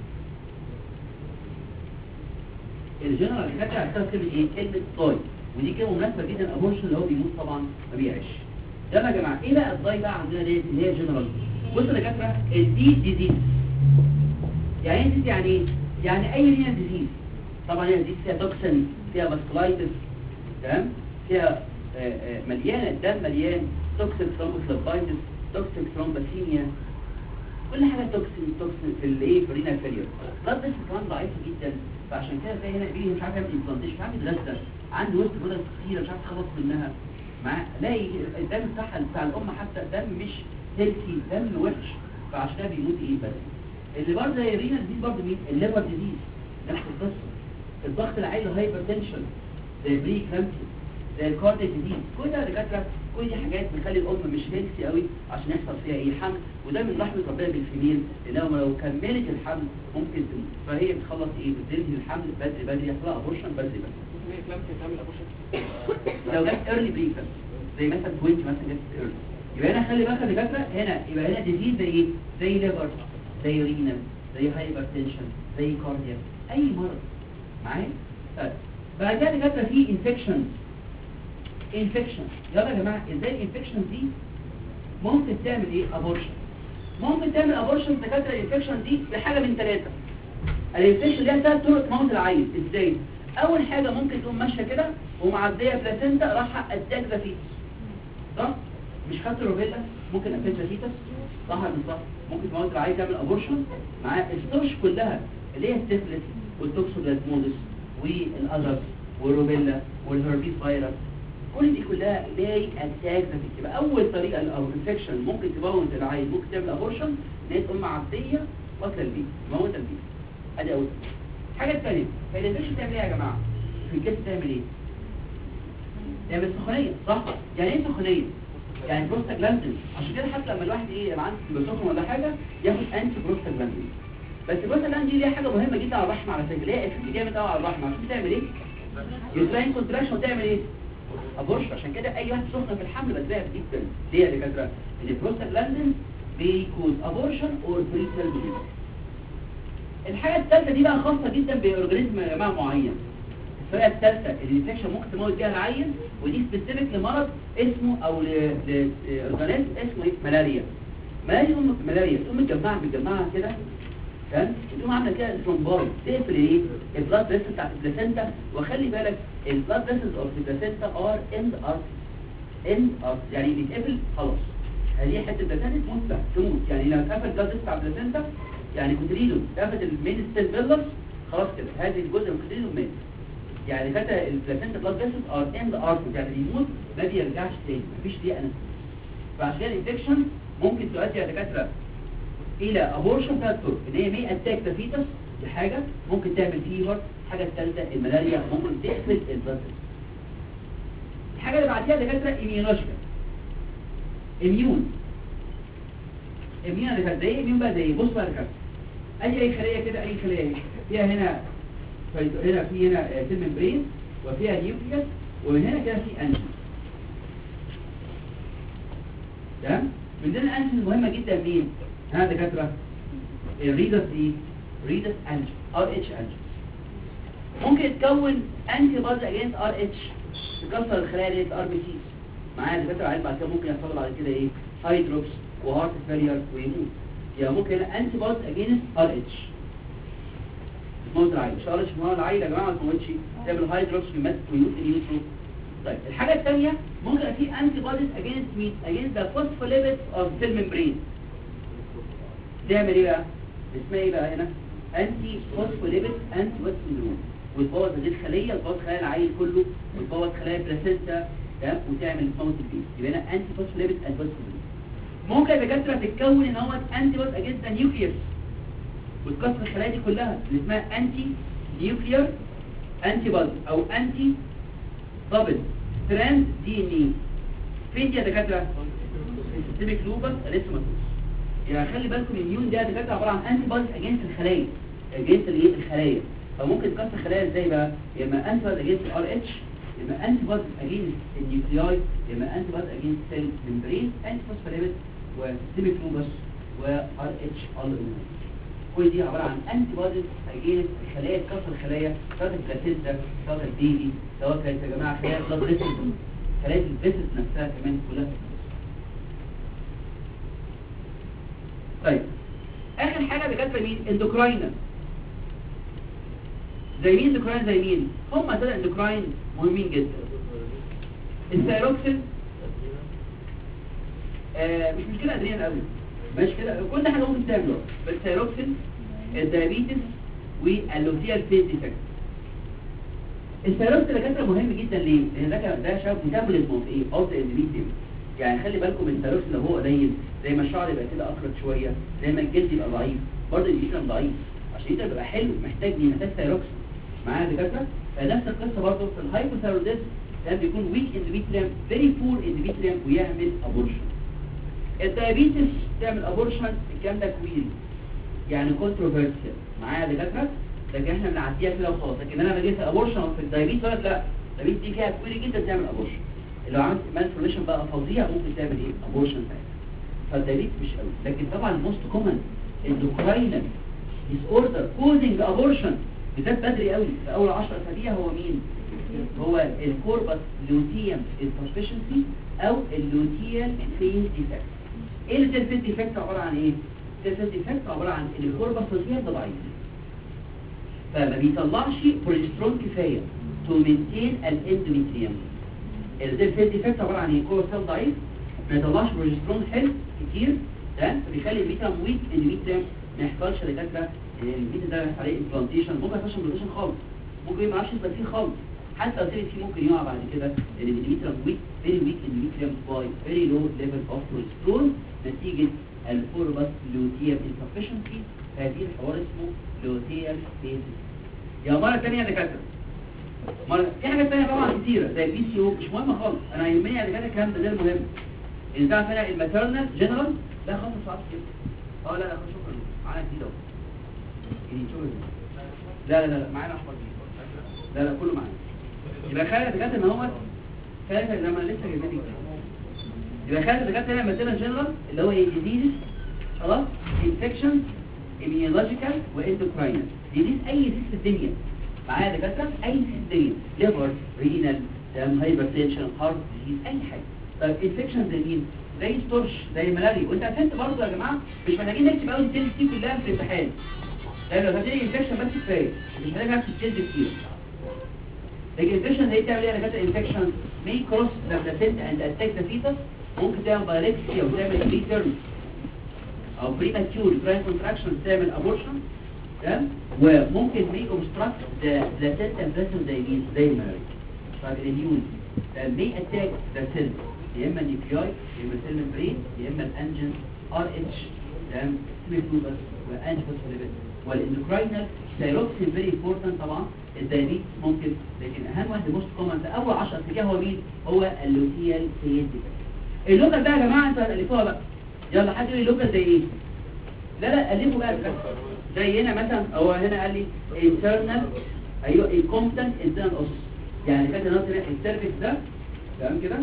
الجنرال اللي كاتبه هنختصرها كلمه ايه؟ كلمه داي. ودي كلمه مناسبه جدا الابورشن اللي هو بيموت طبعا ما بيعيش. يلا يا جماعه ايه بقى الداي بقى عندنا ديت اللي هي جنرال؟ بصوا يا دكاتره الدي ديزيز يعني ايه ديزيز؟ يعني ايه؟ يعني اي رينال ديزيز طبعا هي دي فيها توكسين فيها فاسكولايتس تمام فيها مليانه الدم مليان توكسيك ثرومبوفلايتس توكسيك ثرومبوسيميا كل حاجه توكسين في الايه في الرينال فيلير. بلاد فيسل كمان ضعيفه جدا فعشان كده تلاقي هنا بيجي مش عارف يعمل امبلانتيشن مش عارف يتغذى عنده وسط بدل كتيره مش عارف يخلص منها مع لاقي الدم بتاع الام حتى دم مش هيلثي دم وحش فعشان كده بيموت ايه بس. اللي برضه زي الرينال ديزيز برضه مين؟ الليفر ديزيز نفس القصه. الضغط العالي الهايبرتنشن زي البري كلامسي زي الكاردياك ديزيز كل ده دكاتره كل دي حاجات بتخلي الام مش هيلثي قوي عشان يحصل فيها ايه حمل وده من رحمه ربنا بالفيميل لانه لو كملت الحمل ممكن تموت فهي بتخلص ايه بتنهي الحمل بدري يحصل لها ابورشن بدري لو جت ايرلي بري كلامسي زي مثلا 20 مثلا جت ايرلي يبقى هنا خلي بالك يا دكاتره هنا يبقى هنا ديزيز زي ايه زي ليفر زي رينال زي هايبرتنشن زي كاردياك اي مرض معايا. طيب بعد كده دكاتره في انفكشن يلا يا جماعه ازاي الانفكشن دي ممكن تعمل ايه ابورشن. ممكن تعمل ابورشن دكاتره الانفكشن دي بحاجه من ثلاثه. الانفكشن ليها ثلاث طرق تموت العيل ازاي. اول حاجه ممكن تقوم ماشيه كده ومعديه بلاسنتا راح اتاك ذا فيتس صح مش خدت روبيلا ممكن اتاك ذا فيتس صح ولا مش صح ممكن تموت العيل تعمل ابورشن مع الستورش كلها اللي هي السيفلس والتوكسوبلازموزس والأذرز والروبيلا والهربيس فيروس كل دي كلها لاي اتاك. يبقى اول طريقه او انفكشن ممكن تموت العيل ممكن تعمل ابورشن ان هي تقوم معديه قتل البيت موت البيت. ادي اول حاجه. الثانيه فالانفكشن تعمل ايه يا جماعه؟ في الجسم تعمل ايه؟ تعمل سخونيه صح؟ يعني ايه سخونيه؟ يعني بروستاجلاندين. عشان كده حتى لما الواحد يبقى عنده سخن ولا حاجه ياخد انتي بروستاجلاندين. بس البروستاجلاندين دي ليها حاجه مهمه جدا على الرحم على فكره، ليها افكت جامد قوي على الرحم. عشان تعمل ايه؟ يوتراين كونتراكشن وتعمل ايه؟ ابورشن. عشان كده اي واحد سخنه في الحمل بتبقى جدا. ليه يا دكاتره؟ ان البروستاجلاندين بيكوز ابورشن اور بريتال ديليفري. الحاجه الثالثه دي بقى خاصه جدا باورجانيزم يا جماعه معين. الطريقه الثالثه الانفكشن ممكن تموت بيها العيل، ودي سبيسيفيك لمرض اسمه او لاورجانيزم اسمه ايه؟ ملاريا. ملاريا تقوم متجمعه كده تمام، وتقوم عامله كده ثرومباي تقفل ايه؟ البلاد فيسل بتاعت البلاسينتا. وخلي بالك البلاد فيسلز اوف البلاسينتا ار اند ارت يعني بيتقفل خلاص. هذه حته البلاسينتا تموت يعني لو اتقفل البلاد فيسل بتاع البلاسينتا يعني كوتريدو اتقفل المين ستيل فيلرز خلاص كده هذه الجزء من كوتريدو مات. يعني كده البلاسينتا بلاد فيسلز ار اند ارت يعني بيموت ما بيرجعش تاني مفيش دي انا. فعشان كده الانفكشن ممكن تؤدي يا دكاتره الى ابورشن فاكتور ان هي مي اتاك ذا فيتس. دي حاجه ممكن تعمل فيفر. الحاجه الثالثه الملاريا ممكن تقفل البلد. الحاجه اللي بعديها دكاتره ايميونولوجيكال. اميون اللي كانت زي اميون بقى زي بص بقى دكاتره اي خليه كده اي خليه فيها هنا في هنا سيل ممبرين وفيها نيوكليوس ومن هنا كده في انتي تمام. من ضمن الانتي المهمه جدا مين؟ ها دكاتره الريدس دي ريدس انجل ار اتش انجل ممكن تكون انتي بودي اجينست ار اتش تكسر الخلايا دي ار بي سي معايا دكاتره. عيل بعد كده ممكن يحصل بعد كده ايه؟ هايدروبس وهارت فيلير ويموت. يعني ممكن انتي بودي اجينست ار اتش تموت العيل. مش قالش ان هو العيل يا جماعه ما تموتش تعمل هايدروبس ويموت اليوترو. طيب الحاجه الثانيه ممكن في انتي بوديز اجينست مين؟ اجينست ذا فوسفوليبيدز اوف سيل ممبرين. تعمل ايه بقى؟ اسمها ايه بقى هنا؟ انتي فوسفوليبيد انتي وات سندروم. وتبوظ دي الخليه وتبوظ خلايا العيل كله وتبوظ خلايا البلاسينتا تمام وتعمل موت البيت. يبقى هنا انتي فوسفوليبيد انتي وات سندروم. ممكن الدكاتره تتكون ان هو انتي بوديز اجينست نيوكليوس وتكسر الخلايا دي كلها اللي اسمها انتي نيوكليير انتي بودي او انتي دبل ستراند دي ان اي. فين دي يا دكاتره؟ السيستميك لوبس اريثماتوس. يعني خلي بالكم الاميون ده دكاتره عباره عن انتي بوديز اجينست الخلايا اجينست الايه؟ الخلايا. فممكن تكسر الخلايا ازاي بقى؟ يا اما انتي بوديز اجينست ار اتش يا اما انتي بوديز اجينست النيوكلياي يا اما انتي بوديز اجينست سيل ممبرين انتي فوسفوليبيد وسيستميك لوبس وار اتش ال. كل دي عباره عن انتي بوديز اجينست الخلايا تكسر الخلايا سواء البلاسينتا سواء البيبي سواء كانت يا جماعه خلايا بلاد فيسلز خلايا الفيسلز نفسها كمان كلها. طيب اخر حاجه دكاتره مين؟ اندوكراينر. زي مين اندوكراين؟ زي مين؟ هم ثلاث اندوكراين مهمين جدا. الثايروكسين مش مشكله ادريان قوي ماشي كده كل حاجه ممكن تعمله. بس الثايروكسين الدايابيتس واللوتيال فيز ديفكت. الثايروكسين دكاتره مهم جدا ليه؟ لان ده شاب ميتابوليزم اوف ايه؟ اوف الاندوميتريوم. يعني خلي بالكم من الثايروكسين لو هو قليل زي ما الشعر يبقى كده اقرط شويه زي ما الجلد يبقى ضعيف برضه الجسم ضعيف. عشان كده يبقى حلو محتاج ثايروكسين معايا دكاتره. فنفس القصه برضه في الهايبوثايروديزم ده بيكون ويك اندوميتريوم فيري بور اندوميتريوم ويعمل ابورشن. الدايابيتس تعمل ابورشن الكلام ده كويل يعني كونتروفيرسيال معايا دكاتره. لكن احنا بنعديها كده وخلاص. لكن انا لما جيت ابورشن في الدايابيتس ولا لا الدايابيتس دي فيها كويل جدا تعمل ابورشن. لو عملت مالفورميشن بقى فظيع ممكن تعمل ايه؟ ابورشن ساعتها. فالدايابيتس مش قوي. لكن طبعا الموست كومن اندوكراينال ديس اوردر كوزنج ابورشن بالذات بدري قوي في اول 10 اسابيع هو مين؟ هو الكوربس لوتيوم انسفشنسي او اللوتيال فيز ديفكت. ايه الفيز ديفكت عباره عن ايه؟ الفيز ديفكت عباره عن ان الكوربس لوتيوم ضعيف فما بيطلعش بروجسترون كفايه تو مينتين الاندوميتريوم. الفيز ديفكت عباره عن ايه؟ الكوربس ضعيف ما يطلعش بروجسترون حلو كتير ده فبيخلي الميتام ويك اندوميتريوم ما يحصلش دكاتره الميت ده يحصل عليه امبلانتيشن. ممكن ما يحصلش امبلانتيشن خالص ممكن ما يعرفش يثبت فيه خالص حتى لو سيريس فيه ممكن يقع بعد كده لان الاندوميتريوم ويك فيري ويك اندوميتريوم باي فيري لو ليفل اوف بروجسترون نتيجه الفوربس لوتيال انسفشنسي. هذه الحوار اسمه لوتيال فيزيس. يا مره ثانيه يا دكاتره في حاجات ثانيه طبعا كتيره زي البي سي او مش مهمه خالص. انا يهمني يا دكاتره الكلام ده المهم اللي تعرف هنا الماتيرنال جنرال لا خالص صعب كده. لا شكرا معانا كتير اهو يعني شو لا معانا احمد لا كله معانا. يبقى خالد دكاتره ان هو خالد لما لسه جايبين يبقى خالد دكاتره هنا الماتيرنال جنرال اللي هو ايه ديزيز خلاص انفكشن immunological واندوكراينال ديزيز اي سيس في الدنيا معايا دكاتره اي سيس في الدنيا ليفر رينال هايبرتنشن هارت ديزيز اي حاجه. طيب انفكشن زي مين؟ زي ستورش زي الملاريا. وانت عرفت برضه يا جماعه مش محتاجين نكتب قوي الديتيلز دي كلها في الامتحان لان لو هتلاقي انفكشن بس كفايه مش محتاج نكتب الديتيلز كتير. لكن الانفكشن دي تعمل ايه يا دكاتره؟ انفكشن مي كروس ذا بلاسنت اند اتاك ذا فيتس ممكن تعمل بايركسيا وتعمل بري تيرم او بريماتيور براين كونتراكشن تعمل ابورشن تمام وممكن مي اوبستراكت ذا بلاسنتا بريسن زي الملاريا. طيب الاميون مي اتاك ذا سيل يا اما نيوكلياي يا اما سيل ممبرين يا اما الانجن ار اتش تمام سيميتوبس وانجيوسفوسفوليبيد. والاندوكراينال ثايروكسين فيري امبورتنت طبعا. الدايابيتس ممكن لكن اهم واحد موست كومن في اول 10 اتجاه هو مين؟ هو اللوتيال فيزيس. اللوكال بقى يا جماعه انتوا هتالفوها بقى يلا حد يقول لي لوكال زي ايه؟ لا الفوا بقى زي هنا مثلا هو هنا قال لي internal ايوه incompetent internal osseous يعني كده نقطه السيرفكس ده تمام كده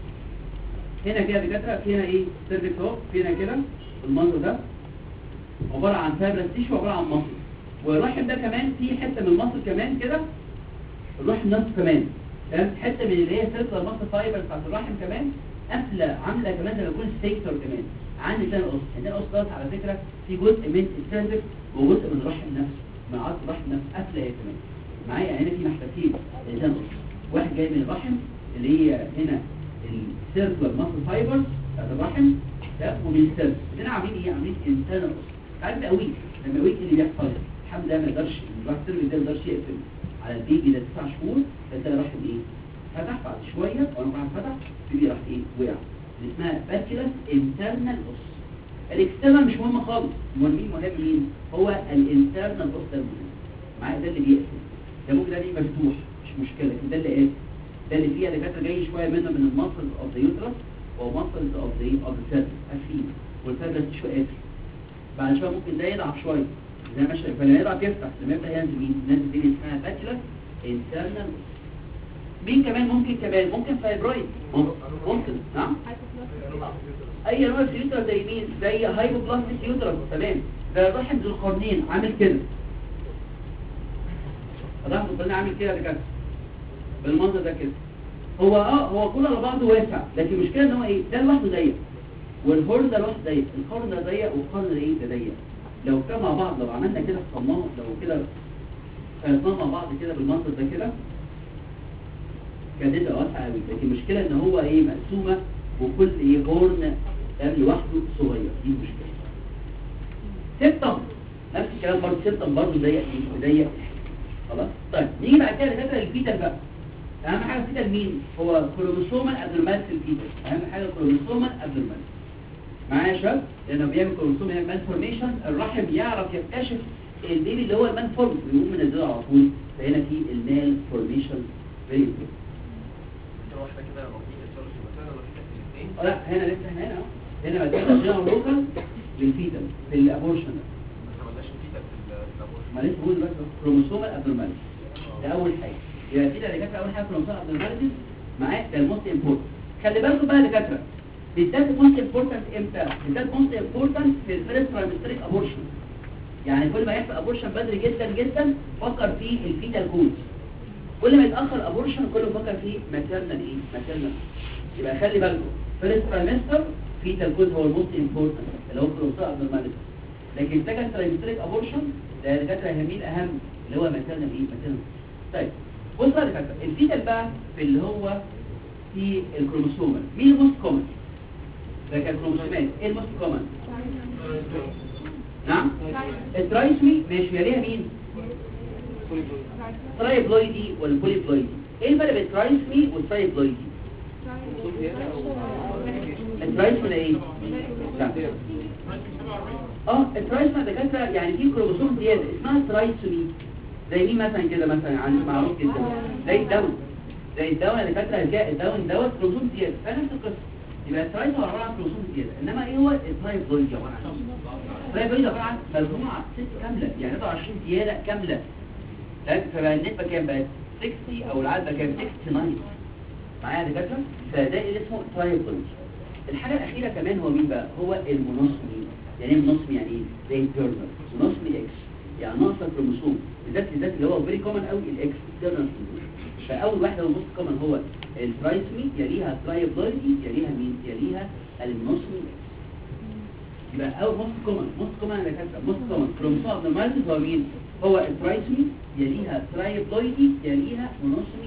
هنا كده دكاتره فيها ايه سيرفكس اهو فينا كده المنظر ده عباره عن فايبرس تيشو عباره عن مصل والرحم ده كمان في حته من المصل كمان كده الرحم نفسه كمان تمام حته من اللي هي سيركل مصل فايبر بتاعت الرحم كمان قافله عامله كمان زي ما يكون ستيكتور كمان عندي ثاني قص الثاني قص ده على فكره في جزء من السيرفكس وجزء من الرحم نفسه مع عضله الرحم نفسه قافله هي كمان معايا هنا في محتكين ثاني قص واحد جاي من الرحم اللي هي هنا السيركل مصل فايبرز بتاعت الرحم ده ومن السيرفكس هنا عاملين ايه عاملين انترنال قص عارف قوي لما ويك اللي بيحصل الحمل ده ما يقدرش الواحد السيرفكس ده ما يقدرش يقفل على البيبي ده 9 شهور فتلاقي الرحم ايه فتح بعد شويه وانا بعد فتح البيبي راح ايه وقع اللي اسمها باكيلس انترنال اوس. الاكسترنال مش مهم خالص مهم مين هو الانترنال اوس ده المهم معايا ده اللي بيقفل ده ممكن ده ليه مفتوح مش مشكله لكن ده اللي قافل ده اللي فيه دكاتره جاي شويه منه من المسلز اوف ذا يوترس ومسلز اوف ذا سيرفكس قافلين والفايبرس تيشو قافل بعد شويه ممكن ده يضعف شويه زي ما شايف فلما يضعف يفتح لما يبدا ينزل مين ينزل دي اسمها باكيلس انترنال اوس. مين كمان ممكن فايبرويد ممكن نعم اي نوع في اليوترس زي مين زي هايبوبلاستيك يوترس تمام ده الرحم ذو القرنين عامل كده الرحم ذو القرنين عامل كده كده بالمنظر ده كده هو كله على بعضه واسع لكن المشكله ان هو ايه ده لوحده ضيق والهورن ده لوحده ضيق القرن ده ضيق والقرن ده ايه ده ضيق لو كان مع بعض لو عملنا كده خصمناه لو كده خلطناه مع بعض كده بالمنظر ده كده كانت واسعه قوي لكن المشكله ان هو ايه مقسومه وكل ايه هورن لوحده صغير دي المشكله. سيبتم نفس الكلام برضه سيبتم برضه ضيق خلاص. طيب نيجي بعد كده لفكره الفيتال بقى. اهم حاجه الفيتال مين هو كروموسومال ابنورمال في الفيتال اهم حاجه كروموسومال ابنورمال معايا يا شباب لانه بيعمل كروموسومال مالفورميشن الرحم يعرف يكتشف البيبي اللي هو المان فورم ويقوم منزله على طول فهنا في المال فورميشن فيري واحده كده موجوده السيرش مثلا ولا في الاثنين لا هنا لسه هنا مثلا جنرال لوكال للفيتال في الابورشن ما عملناش فيتال في الابورشن ما لسه بقول بس كروموسومال ابنورماليتي ده اول حاجه يبقى كده اللي كانت اول حاجه كروموسومال ابنورماليتي معاك ده الموست امبورتنت. خلي بالكم بقى يا دكاتره بالذات الموست امبورتنت امتى بالذات موست امبورتنت في الفيرست ترايمستريك ابورشن يعني كل ما يحصل ابورشن بدري جدا جدا فكر في الفيتال كود كل ما يتاخر ابورشن كل ما فكر فيه ماتيرنال ماتيرنال يبقى خلي بالكم فيرست ترايمستر فيتال كود هو الموست امبورتنت اللي هو كروموسوم ابنورماليتي لكن سكند ترايمستريك ابورشن ده دكاتره يهمني اهم اللي هو ماتيرنال ماتيرنال. طيب بص بقى يا دكاتره الفيتال بقى في اللي هو في الكروموسومال مين الموست كومن ده ككروموسومات ايه الموست كومن نعم الترايسمي ماشي يليها مين ترايبلويدي والبوليبلويدي. ايه الفرق بين الترايسمي والترايبلويدي؟ الترايسمي ايه؟ لا. الترايسمي ده كده يعني في كروموسوم زياده اسمها ترايسومي. زي مين مثلا كده مثلا عند معروف جدا زي الداون. زي الداون اللي كانت الداون دوت كروموسوم زياده فنفس القصه. يبقى الترايسومي عباره عن كروموسوم زياده. انما ايه هو الترايبلويدي عباره عن الترايبلويدي عباره عن مجموعه 6 كامله يعني 23 زياده كامله. فبقى النسبه كام بقت 60 او العدد كام 69 معايا يا دكاتره. فده اللي اسمه ترايبلويدي. الحاجه الاخيره كمان هو مين بقى؟ هو المونوسومي. يعني ايه المونوسومي؟ يعني ايه؟ زي التيرنر مونوسومي اكس يعني ناقص كروموسوم بالذات اللي هو فيري كومن قوي الاكس تيرنر. فاول واحده موست كومن هو الترايسومي يليها الترايبلويدي يليها مين؟ يليها المونوسومي. يبقى اول موست كومن اللي كانت موست كومن كروموسوم ابنورماليتيز هو مين؟ هو الترايسومي يليها ترايبلويدي يليها مونوسومي.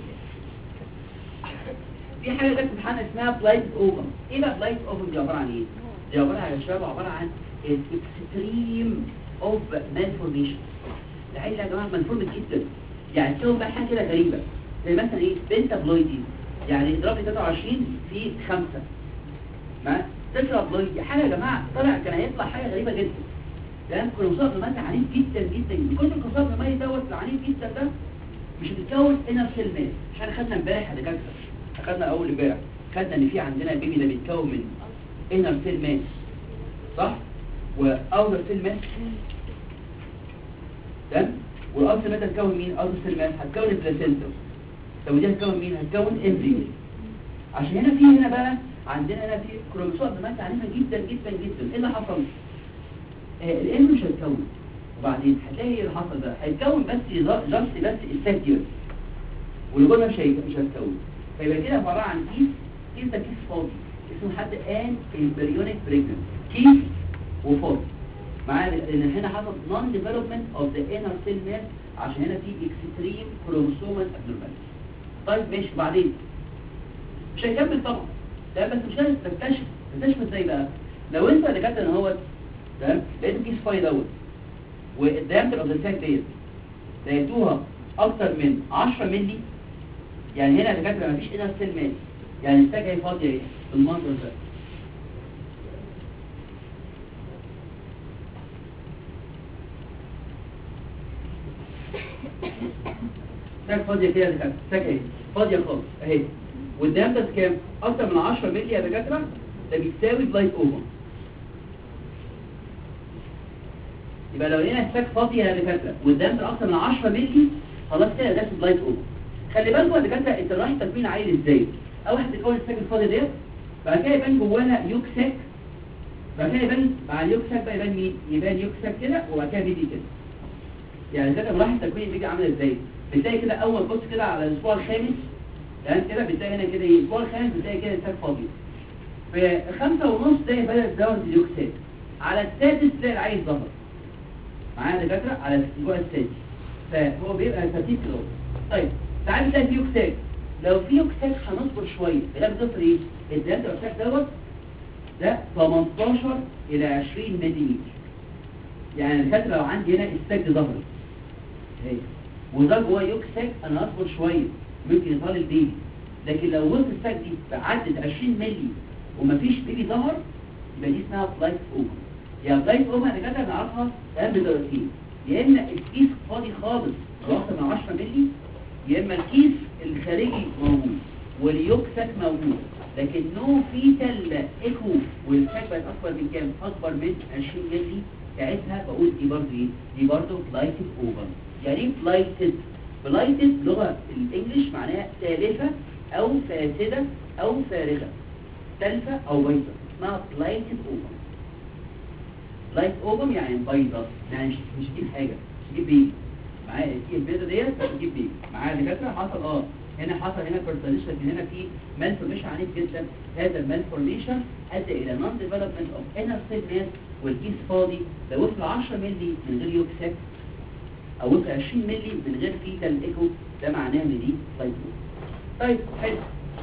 في حاجه جت في امتحان اسمها بلايت اوفر. ايه بقى بلايت اوفر دي؟ عباره عن ايه؟ دي عباره عن شباب عباره عن اكستريم اوف مالفورميشن. العيله يا جماعه مالفورمت جدا يعني تشوف بقى حاجه كده غريبه زي مثلا ايه بنتابلويدي يعني اضرب لي 23 في 5 ما تترابلويدي حاجه يا جماعه طلع كان هيطلع حاجه غريبه جدا. ده كروموسوم ابنورمالي عنيف جدا جدا. كل الكروموسوم ابنورمالي دوت العنيف جدا ده مش هتتكون انر سيل ماس. احنا خدنا امبارح يا دكاتره خدنا اول امبارح خدنا ان في عندنا البيبي ده بيتكون من انر سيل ماس صح واوتر سيل ماس تمام. والاوتر ماس هتكون مين؟ اوتر سيل ماس هتكون البلاسينتا. طب ودي هتكون مين؟ هتكون امبريو. عشان هنا بقى عندنا هنا في كروموسوم ابنورمالي عنيفه جدا جدا جدا. ايه اللي حصل؟ الام مش هتكون وبعدين هتلاقي ايه اللي حصل بقى؟ هيتكون بس الساتير والجوه مش هتكون. فيبقى كده عباره عن كيس ده كيس فاضي اسمه حد ان امبريونيك بريجننت كيس وفاضي معايا لان هنا حصل نون ديفلوبمنت اوف ذا انر سيل ماس عشان هنا في اكستريم كروموسومال ابنورماليتي. طيب ماشي بعدين مش هيكمل طبعا ده بس مش لازم تكتشف ازاي بقى. لو انت اللي كاتب ان هو تمام لقيت كيس فاضي دوت والدايمتر اوف ذا ساك ديت لقيتوها اكتر من 10 مللي يعني هنا دكاتره مفيش انر سيل ماس يعني الساك هي فاضيه ايه بالمنظر ده. ساك فاضيه كده يا دكاتره ساك اهي فاضيه خالص اهي والدايمتر كام؟ اكتر من 10 مللي يا دكاتره ده بيساوي بلايت اوفر. يبقى لو لقينا الساك فاضيه يا دكاتره والدايمتر اكتر من 10 مللي خلاص كده ده اسمه بلايت اوفر. خلي بالكم يا دكاتره انت رايح تكوين عيل ازاي؟ اول واحد تكون الساك الفاضي ديت بعد كده يبان جواها يوك ساك بعد كده يبان مع اليوك ساك بقى يبان مين؟ يبان يوك ساك كده وبعد كده بيبي كده. يعني دكاتره رايح تكوين البيبي عامل ازاي؟ بتلاقي كده اول بص كده على الاسبوع الخامس يعني كده بتلاقي هنا كده ايه الاسبوع الخامس بتلاقي كده الساك فاضي. في 5:30 تلاقي بدأ تزود اليوك ساك. على السادس تلاقي العيل ظهر. معايا دكاتره على الاسبوع السادس فهو بيبقى ترتيب كده. طيب تعالى تلاقي في يوكساك. لو في يوكساك هنصبر شويه ده بتصل ايه؟ الداتا اليوكساك دوت ده 18 الى 20 ملم. يعني الدكاتره لو عندي هنا الساك ده ظهر اهي وده جوه يوكساك انا اصبر شويه ممكن يظهر البيبي. لكن لو وصل الساك دي عدت 20 ملم ومفيش بيبي ظهر يبقى دي اسمها بلايت اوفر. يعني بلايت اوفر احنا كده نعرفها بدرجتين يا اما الكيس فاضي خالص واكتر من 10 مللي يا اما الكيس الخارجي موجود واليوكساك موجود لكن نو فيتال ايكو والساك بقت اكبر من كام؟ اكبر من 20 مللي. ساعتها بقول دي برضه ايه؟ دي برضه بلايتد اوفر. يعني ايه بلايتد؟ بلايتد لغه الانجليش معناها تالفه او فاسده او فارغه تالفه او بيضه اسمها بلايتد اوفر. لايت اوفر يعني بيضه يعني مش تجيب حاجه مش تجيب بيبي معايا البيضه ديت مش تجيب بيبي معايا دكاتره. حصل هنا حصل هنا فيرتيليشن لكن هنا في مالفورميشن عنيف جدا. هذا المالفورميشن ادى الى نون ديفلوبمنت اوف انر سيل ماس والكيس فاضي. لو وصل 10 مللي من غير يوكساك او وصل 20 مللي من غير فيتال ايكو ده معناه ان دي لايت اوفر. طيب حلو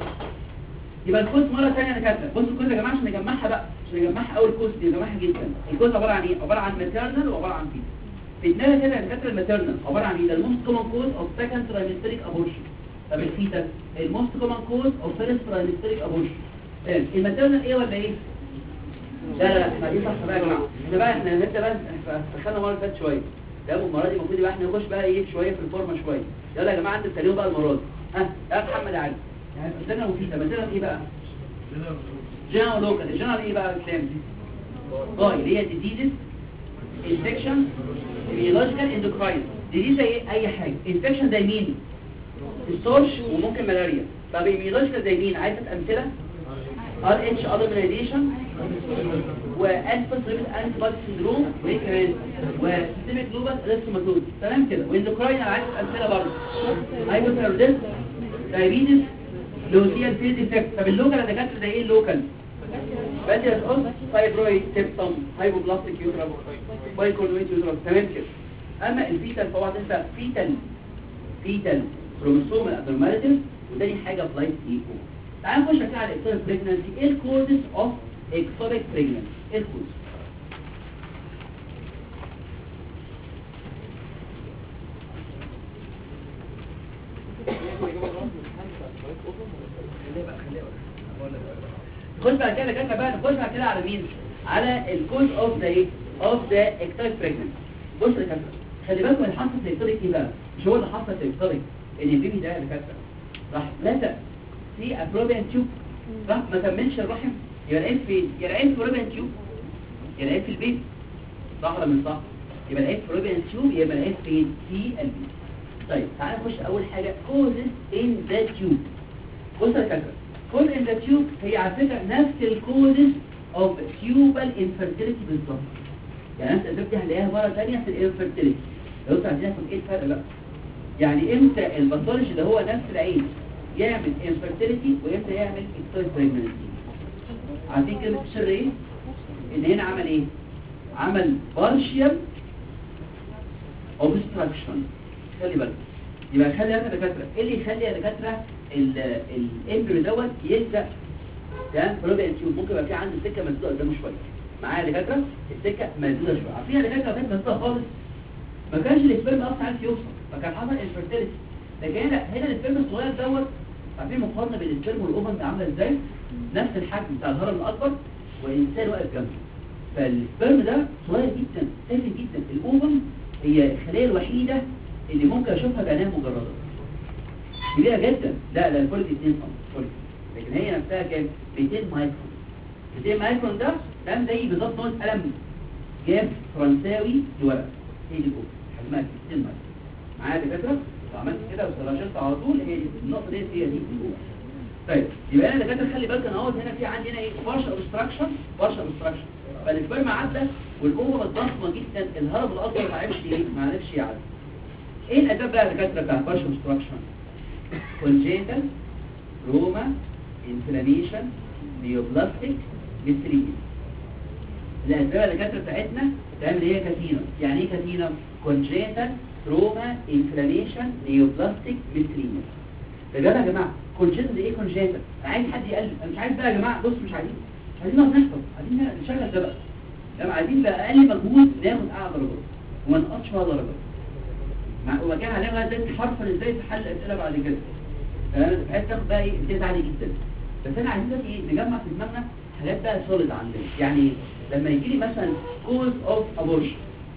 يبقى الكوز مره ثانيه يا دكاتره. بصوا الكوز يا جماعه عشان نجمعها بقى عشان نجمعها. اول كوز دي نجمعها جدا. الكوز عباره عن ايه؟ عباره عن ماتيرنال وعباره عن فيتال. في دماغنا كده الدكاتره الماتيرنال عباره عن ايه؟ ده الموست كومن كوز اوف سكند ترايمستريك ابورشن. طب الفيتال الموست كومن كوز اوف فيرست ترايمستريك ابورشن. تمام الماتيرنال ايه ولا ايه؟ لا احنا دي صح بقى يا جماعه. احنا نبدا بقى دخلنا مره فاتت شويه. ده المره دي المفروض بقى احنا نخش بقى ايه شويه في الفورمه شويه. يلا يا جماعه انتوا بتتكلموا بقى المره دي. يا محمد علي. يعني ماتيرنال وفيتال ماتيرنال ايه بقى؟ جنرال لوكال. الجنرال ايه بقى الكلام دي؟ اللي هي ديزيز انفكشن بيولوجيكال اندوكراين. ديزيز زي اي حاجه. انفكشن زي مين؟ السورش وممكن ملاريا. طب بيولوجيكال زي مين؟ عايزه امثله؟ RH agglomeration والفاسفوريليت انتي سندروم وكمان وسيستميك لوبس ريسماتوز. تمام كده. واندوكراين انا عايز امثله برضه. هايبوثايروديزم دايابيتس لوزيال فيز افكت. طب اللوكال يا دكاتره ده ايه اللوكال؟ باتيرس اوس فايبرويد سيبتوم هايبوبلاستيك يوترال بايكولويد يوترال. تمام كده. اما الفيتال فهو هتنسى فيتال كروموسوم ابنورماليتيز وتاني حاجه بلايت ايكو. تعالوا نخش كده على الاكتوبيك بريجنانسي. ايه الكوزز اوف اكتوبيك بريجنانسي؟ ايه الكوز؟ نخش بعد كده جاتنا بقى نخش بعد كده على مين؟ على الكوز اوف ذا ايه؟ اوف ذا اكتوبيك بريجنانسي. بص يا دكاتره خلي بالكم اللي حصل في الاكتوبيك ايه بقى؟ مش هو اللي حصل في الاكتوبيك ان البيبي ده يا دكاتره راح لزق في ابروبيان تيوب راح ما كملش الرحم. يبقى العيب فين؟ يا العيب في ابروبيان تيوب يا العيب في البيبي. صح ولا مش صح؟ يبقى العيب في ابروبيان تيوب يبقى العيب فين؟ في البيبي. طيب تعالى نخش اول حاجه كوزز ان ذا تيوب. بص يا دكاتره كوز ان ذا تيوب هي على فكره نفس الكوزز اوف تيوبال انفيرتيليتي بالظبط. يعني انت الاسباب دي هنلاقيها مره ثانيه في الانفيرتيليتي. لو انت عايزين ناخد ايه الفرق بقى؟ يعني امتى الباثولوجي اللي هو نفس العين يعمل انفيرتيليتي وامتى يعمل اكتوبيك بريجنانسي؟ عارفين كلمه السر ايه؟ ان هنا عمل ايه؟ عمل بارشيال اوبستراكشن. خلي بالك. يبقى خلي بالك يا دكاتره ايه اللي يخلي يا دكاتره الامبريو دوت يلزق ده بروبيان تيوب؟ ممكن يبقى في عنده سكه مسدوده قدامه شويه. معايا يا دكاتره السكه مسدوده شويه. عارفين يا دكاتره كانت مسدوده خالص ما كانش الاسبرم اصلا عارف يوصل فكان حصل انفيرتيليتي. لكن هنا الاسبرم الصغير دوت عارفين مقارنه بين الاسبرم والاوفم عامله ازاي؟ نفس الحجم بتاع الهرم الاكبر والانسان واقف جنبه. فالسبرم ده صغير جدا سهل جدا. الاوفم هي الخليه الوحيده اللي ممكن اشوفها بعينيا مجرده كبيره جدا. لا الفوليك 2 سم لكن هي نفسها كام؟ 200 مايكرون. 200 مايكرون ده زي بالظبط نوع قلم جاف فرنساوي لورق. هي دي الاوفم حجمها 200 مايكرون. معايا دكاتره؟ وعملت كده وسرشت على طول هي النقطه دي هي دي الاوفم. طيب يبقى انا دكاتره خلي بالك انا اهوت هنا في عندنا ايه؟ بارشال اوبستراكشن فالسبرم عدى والاوفم الضخمه جدا الهرم الاكبر ما عرفش يعدي. ايه الاسباب بقى يا دكاتره بتاع بارشال اوبستراكشن؟ كونجيتال روما انفلاميشن نيوبلاستيك ميستريز. الاسباب يا دكاتره بتاعتنا تعمل ايه؟ كاتينا. يعني ايه كاتينا؟ كونجيتال روما انفلاميشن نيوبلاستيك ميستريز. طب يا جماعه كونجيتال ايه؟ كونجيتال انا عايز حد يقلب. انا مش عايز بقى يا جماعه بص مش عايزين نقعد نحفظ عايزين نشغل ده بقى. لما عايزين بقى اقل مجهود ناخد اعلى درجات وما نقطش ولا درجات. وكان عليها ازاي تحرفن ازاي تحل اسئله بعد كده. انا عايز تاخد بقى ايه امتياز عالي جدا. بس انا عايزين ايه نجمع في دماغنا حاجات بقى سوليد عندنا. يعني لما يجي لي مثلا كوز اوف ابورشن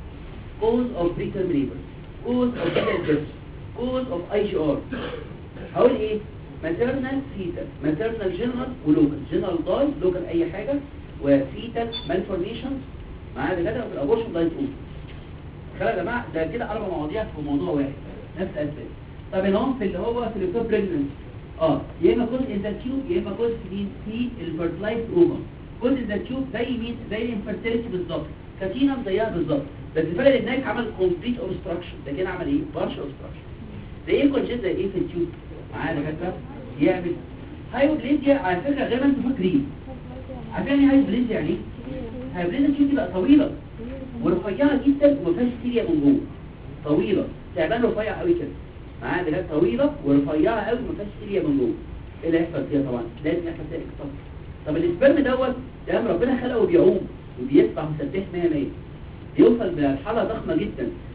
كوز اوف بريتيرم ليبر كوز اوف ديث كوز اوف اي جي ار هقول ايه؟ ماتيرنال فيتال ماتيرنال جنرال ولوكال. جنرال داي لوكال اي حاجه وفيتال مالفورميشن معايا كده في الابورشن دايت اوف. خلي يا جماعه ده كده 4 مواضيع في موضوع واحد نفس الاساس. طب الهم في اللي هو في الكوب بريجننسي يا اما كوز ان ذا تيوب يا اما كوز في الفيرتلايز اوفر. كوز ان ذا تيوب زي مين؟ زي الانفيرتيليتي بالظبط. كاتينا زيها بالظبط بس الفرق اللي هناك عمل كومبليت اوبستراكشن ده كده عمل ايه؟ بارشال اوبستراكشن. زي ايه كونجيت زي ايه في التيوب؟ معايا دكاتره يعمل هايبوبليزيا. على فكره غير ما انتم فاكرين عارفين ايه هايبوبليزيا؟ يعني ايه؟ هايبوبليزيا التيوب تبقى طويله ورفيعه جدا وما فيهاش سيليا من جوه. طويله تعبان رفيع قوي كده معايا دكاتره طويله ورفيعه قوي وما فيهاش سيليا من جوه. ايه اللي هيحصل فيها؟ طبعا لازم يحصل فيها اكتظاظ. طب الاسبرم دوت ده ربنا خلقه بيعوم وبيسبح وسبح 100 بيوصل لمرحله ضخمه جدا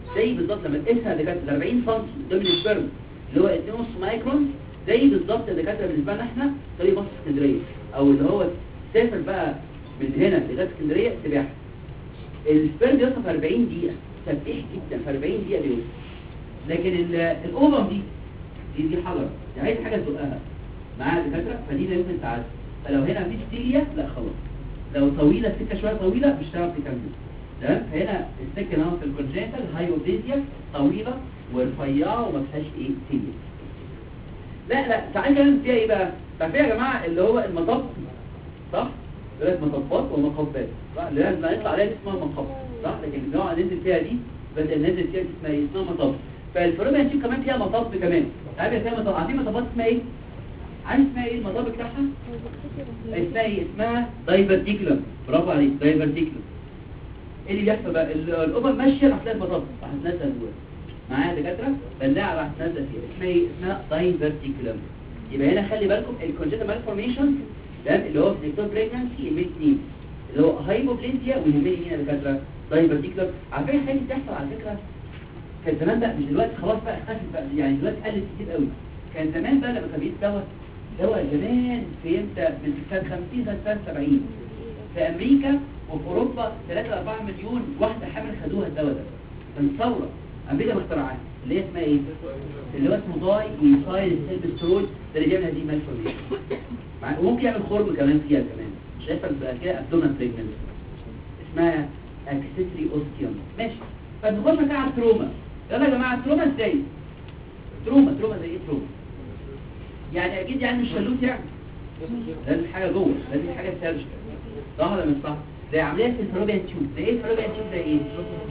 زي بالظبط لما تقيسها دكاتره 40 سم قدام السبرم اللي هو 2.5 مايكرون، زي بالظبط الدكاتره بالنسبه لنا احنا طريق مصر اسكندريه، او اللي هو تسافر بقى من هنا لغايه اسكندريه سباحه. السبرم بيوصل في 40 دقيقه، سبيح جدا في 40 دقيقه بيوصل. لكن الاوفم دي حجره، دي عايز حاجه تزقها معاها دكاتره، فدي لا يمكن تعدي. فلو هنا في ستيليا لا خلاص، لو طويله السكه شويه طويله مش هتعرف تكمل. تمام. فهنا السكه اللي هو في الكونجنتال هايبوبليزيا طويله ورفيعه وما فيهاش ايه ستيليا. لا تعالى كمان فيها ايه بقى؟ فيها يا جماعه اللي هو المطب، صح؟ يقول لك مطبات ومقبات، صح؟ اللي لازم نطلع عليها اسمها مقب، صح؟ لكن النوع اللي ننزل فيها دي بدل ننزل فيها اسمها ايه؟ اسمها مطب. فالفلوبيان تيوب كمان فيها مطب كمان. عارف فيها مطب؟ عارفين مطبات اسمها ايه؟ عارف اسمها ايه المطب بتاعها؟ اسمها ايه؟ اسمها دايفرتيكولم. برافو عليك، دايفرتيكولم. ايه اللي بيحصل بقى؟ الاوبن ماشيه راح تلاقي المطب راح تنزل جوه. معايا دكاتره؟ بلاعه راح تنزل فيها. اسمها ايه؟ اسمها دايفرتيكولم. يبقى هنا خلي بالكم الكونجنتال مالفورميشن ده اللي هو في الدكتور بريجنانسي الميتنين اللي هو هايبوبليزيا ويهمني مين يا دكاتره؟ دايفرتيكولم. عارفين الحاجات دي بتحصل على فكره كان زمان بقى، مش دلوقتي خلاص بقى اختفت بقى، يعني دلوقتي قلت كتير قوي. كان زمان بقى لما كان بيت دواء زمان في امتى؟ من سنه 50 سنه 70 في امريكا وفي اوروبا 3 4 مليون واحده حامل خدوها الدواء ده. كان ثوره امريكا مخترعاه اللي هي اسمها ايه؟ اللي هو اسمه داي ويسايل سيلبسترول، ده اللي بيعمل هذه المالفورميشن. وممكن يعمل خرم كمان فيها كمان، شايفه بقى كده ابدومين بريجننسي اسمها اكسسري اوستيوم. ماشي. فنخش بقى على التروما. يلا يا جماعه التروما ازاي؟ تروما زي ايه تروما؟ يعني اكيد يعني مش شلوت، يعني لازم حاجه جوه، لازم حاجه سيرجيكال، صح ولا مش صح؟ زي عمليه في الفلوبيان تيوب. زي ايه الفلوبيان تيوب؟ زي ايه؟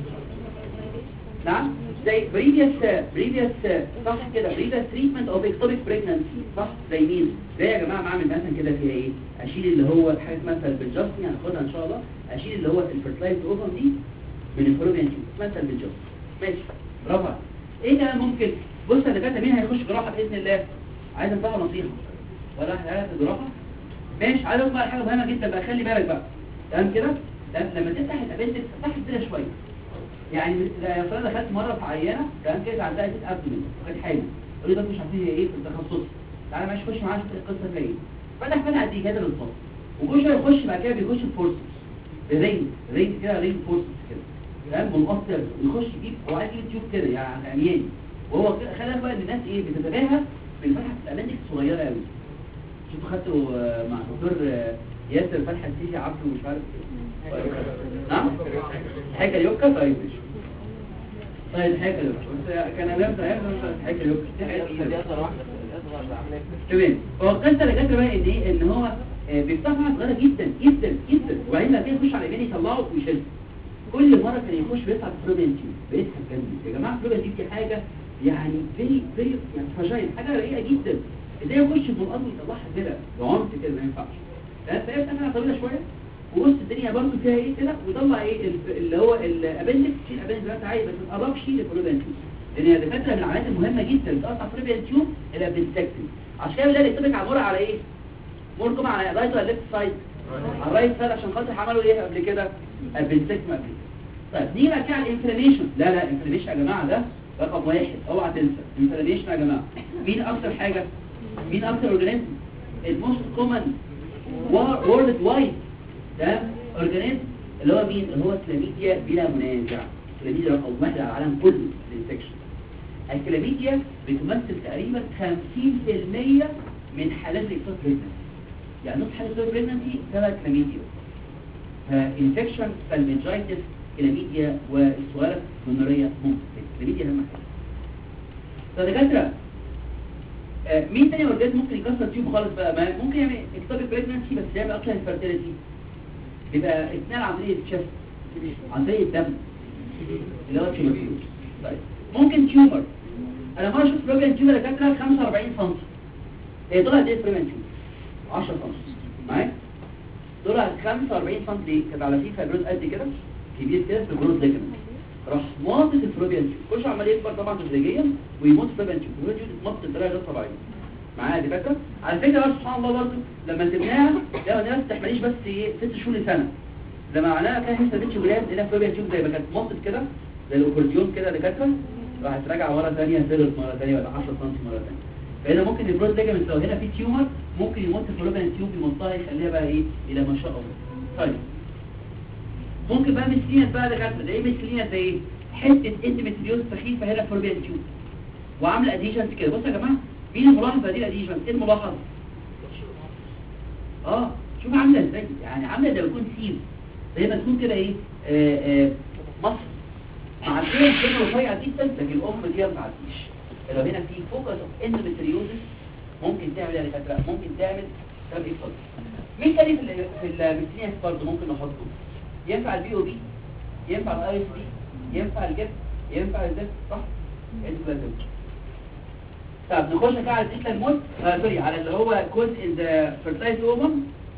نعم، زي بريفيوس صح كده، بريفيوس تريتمنت اوف اكتوبيك بريجنانسي، صح؟ زي مين؟ زي يا جماعه بعمل مثلا كده فيها ايه؟ اشيل اللي هو حاجه مثلا بالجاستني هناخدها ان شاء الله، اشيل اللي هو الفيرتلايزد اوفم دي من الفلوبيان تيوب مثلا بالجاستني. ماشي، برافو. ايه كمان ممكن؟ بص يا دكاتره مين هيخش جراحه باذن الله؟ عايز انصحه نصيحه ولا حاجه في الجراحه؟ ماشي. عايز اقول بقى حاجه مهمه جدا بقى، خلي بالك بقى، تمام كده؟ لما تفتح الابندكس تفتح كده شويه، يعني يا فرد دخلت مره في عيانه كان كده عندها جيت ابدومين كانت حامل، قال لي ده مش عارفين هي ايه في التخصص، تعالى معلش خش معايا شوف القصه فيها ايه. فتح قد ايه كده بالظبط، وكل شويه يخش بعد كده بيخش الفورسز رينج كده، رينج فورسز كده، تمام، منقطع يخش يجيب، هو عايز يجيب تيوب كده يعني عمياني، وهو خلى بقى ان الناس ايه بتتباهى بالفتحه الابندكس الصغيره قوي. شوفوا خدتوا مع دكتور ياسر فتحه السيسي عبده ومش عارف ايه. نعم حاجه يوكا. طيب طيب حاجه يوكا كان انا حاجه يوكا دي اصغر واحده، اصغر عمليه تمام. هو القصه اللي جت بقى ان ايه؟ ان هو بيفتحها صغيره جدا جدا جدا، وبعدين لما يخش على اليمين يطلعه ويشد. كل مره كان يخش بيطلع فلوبيان تيوب، بيضحك جنبي يا جماعه. فلوبيان تيوب دي حاجه يعني فيري يعني فاجايل، حاجه رقيقه جدا. ازاي يخش في الارض ويطلعها كده بعنف كده؟ ما ينفعش. فهي بتاعتها طويله شويه، وبص الدنيا برضه فيها ايه كده، ويطلع ايه اللي هو الابندكس. شيل الابندكس ده عادي بس ما تقربش للفلوبيان تيوب، لان هي دكاتره من العمليات المهمه جدا بتقطع فلوبيان تيوب الابندكتومي. عشان كده بنلاقي التوبيك عباره على ايه؟ موركم على الرايت ولا الليفت سايد؟ على الرايت سايد، عشان خاطر عملوا ايه قبل كده؟ ابندكتومي قبل كده. طيب نيجي بقى كده على الانفلاميشن. لا انفلاميشن يا جماعه ده رقم واحد، اوعى تنسى انفلاميشن يا جماعه. مين اكتر حاجه؟ مين اكتر اورجانيزم؟ الموست كومن وورلد وايد ده اورجانيزم اللي هو مين؟ اللي هو كلاميديا بلا منازع. كلاميديا رقم واحد على العالم كله الانفكشن. الكلاميديا بتمثل تقريبا 50% من حالات الاكتوبيك بريجنانسي، يعني نص حالات الاكتوبيك بريجنانسي سبب كلاميديا. فانفكشن فالمنجايتس كلاميديا والسوالف جونوريا ممكن. كلاميديا اهم حاجه. فدكاتره مين تاني اورجانيزم ممكن يكسر تيوب خالص بقى؟ ما ممكن يعمل اكتوبيك بريجنانسي بس يعمل اكتر انفيرتيليتي، بيبقى اثنين عن طريق الشست، عن طريق الدم اللي هو تيومر. طيب ممكن تيومر. انا مره شفت فلوبيان تيومر اللي كانت 45 سم، هي طلعت ايه فلوبيان تيومر 10 سم معايا، طلعت 45 سم دي كانت على فيه فايبروز قد كده كبير كده في الجروث ليجمنت، راح ماطط الفلوبيان تيوب، كل عمال يكبر طبعا تدريجيا ويموت الفلوبيان تيوب. الفلوبيان تيوب تمط بطريقه غير طبيعيه معايا دي فاكره. على فكره بقى سبحان الله برضه لما سبناها لقوا انها ما تستحمليش بس ايه 6 شهور لسنه، لما عملناها كان لسه بنتش ولاد لقينا فلوبيان تيوب زي ما كانت مطت كده زي الاكورديون كده دكاتره، راح تراجع مره ثانيه، ثالث مره ثانيه، ولا 10 سم مره ثانيه. فهنا ممكن البرود ليجامنت لو هنا في تيومر ممكن يمط الفلوبين تيوب، يمطها يخليها بقى ايه الى ما شاء الله. طيب ممكن بقى مسكينه بقى دكاتره، ده ايه مسكينه؟ ده ايه؟ حته اندوميتريوز سخيفه هنا في الفلوبين تيوب وعامله اديشنز كده. بصوا يا جماعه، مين الملاحظه دي الاديشنز؟ ايه الملاحظ؟ شوف عامله ازاي، يعني عامله زي ما يكون سيل، زي ما تكون كده ايه مصر مع الدول كده رفيعه جدا، لكن الام دي ما بتعديش. لو هنا في فوكس اوف اندوميتريوزس ممكن تعمل ايه يا دكاتره؟ ممكن تعمل سب اكسود. مين تاني في الميثينيس برضه ممكن نحطه؟ ينفع البي او بي، ينفع الاي اس بي، ينفع الجب، ينفع الزب، صح؟ انتوا كده. طب نخش كده على الديجيتال مود، سوري، على اللي هو كود ان ذا فيرتلايز اوفر.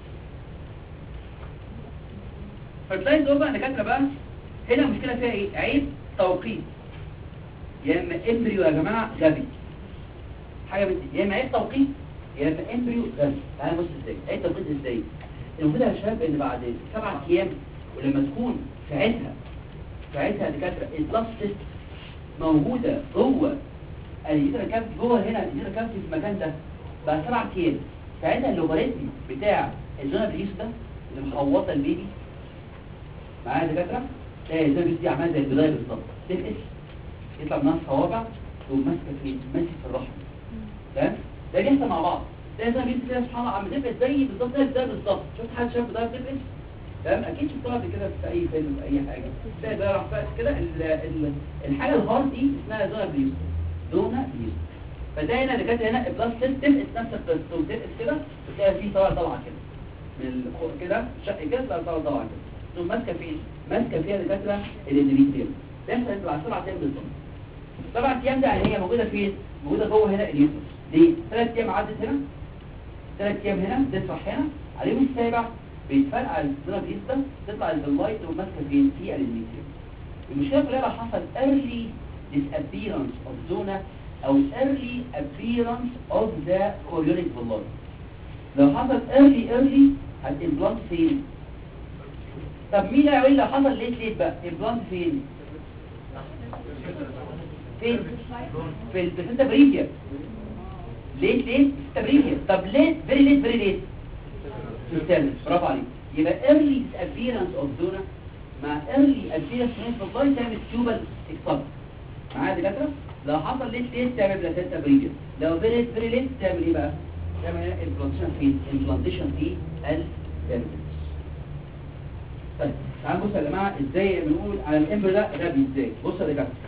فيرتلايز اوفر انا كاتبه بقى هنا المشكله فيها ايه؟ عيب توقيت، يا اما امبريو يا جماعه غبي، حاجه من يا اما عيب توقيت يا اما امبريو غبي. تعالى بص ازاي عيب توقيت ازاي. المفروض يا شباب ان بعد 7 ايام ولما تكون ساعتها دكاتره البلاستيك موجوده جوه اليوترا كافيتي، جوه هنا اليوترا كافيتي في المكان ده بعد 7 ايام، ساعتها اللوغاريتم بتاع الزونه بريس ده اللي محوطه البيبي معايا يا دكاتره، تلاقي الزونه بريس دي عامله زي البدايه بالظبط، تفقس يطلع منها صوابع ماسك في الرحم. تمام؟ ده بيحصل مع بعض. تلاقي الزونه بريس كده سبحان الله عم تفقس زي بالظبط زي البدايه بالظبط. شفت حد شاف بدايه بتفقس؟ تمام؟ اكيد شفتها قبل كده في اي فيلم في اي حاجه. تلاقي ده راح فاقس كده الحاجه الهارد دي اسمها زونه بريس. زونه بريس. فده هنا اللي كانت هنا البلاستيك تفقس نفس البلاستيك تفقس كده، وتلاقي فيه طبعا كده من كده شق كده طبعا كده. ثم ماسكه فين؟ ماسكه فيها دكاتره الاندوميتريوم. ده يحصل بعد 7 ايام بالظبط. 7 ايام ده يعني هي موجوده فين؟ موجوده جوه هنا اليوترس. ليه؟ 3 ايام عدت هنا، 3 ايام هنا، تفرح هنا، على اليوم السابع بيتفرقع الزونه ده، تطلع اللايت وماسكه فين؟ في الاندوميتريوم. المشكله كلها لو حصل early disappearance of zona او early appearance of the chorionic villi. لو حصل early هتimplant فين؟ طب مين هيقول لو حصل ليت بقى امبلانت فين؟ في البلاسنتا بريفيا. ليت بلاسنتا بريفيا. طب ليت فيري ليت سيستم. برافو عليك. يبقى early appearance of zona مع early appearance of villi تعمل تيوبال اكسبت. معايا يا دكاتره؟ لو حصل ليت تعمل بلاسنتا بريفيا. لو فيري ليت تعمل ايه بقى؟ تعمل امبلانتيشن في الديرمس. طيب تعالوا بصوا يا جماعه ازاي بنقول على الامبر ده غبي ازاي. بصوا يا دكاتره،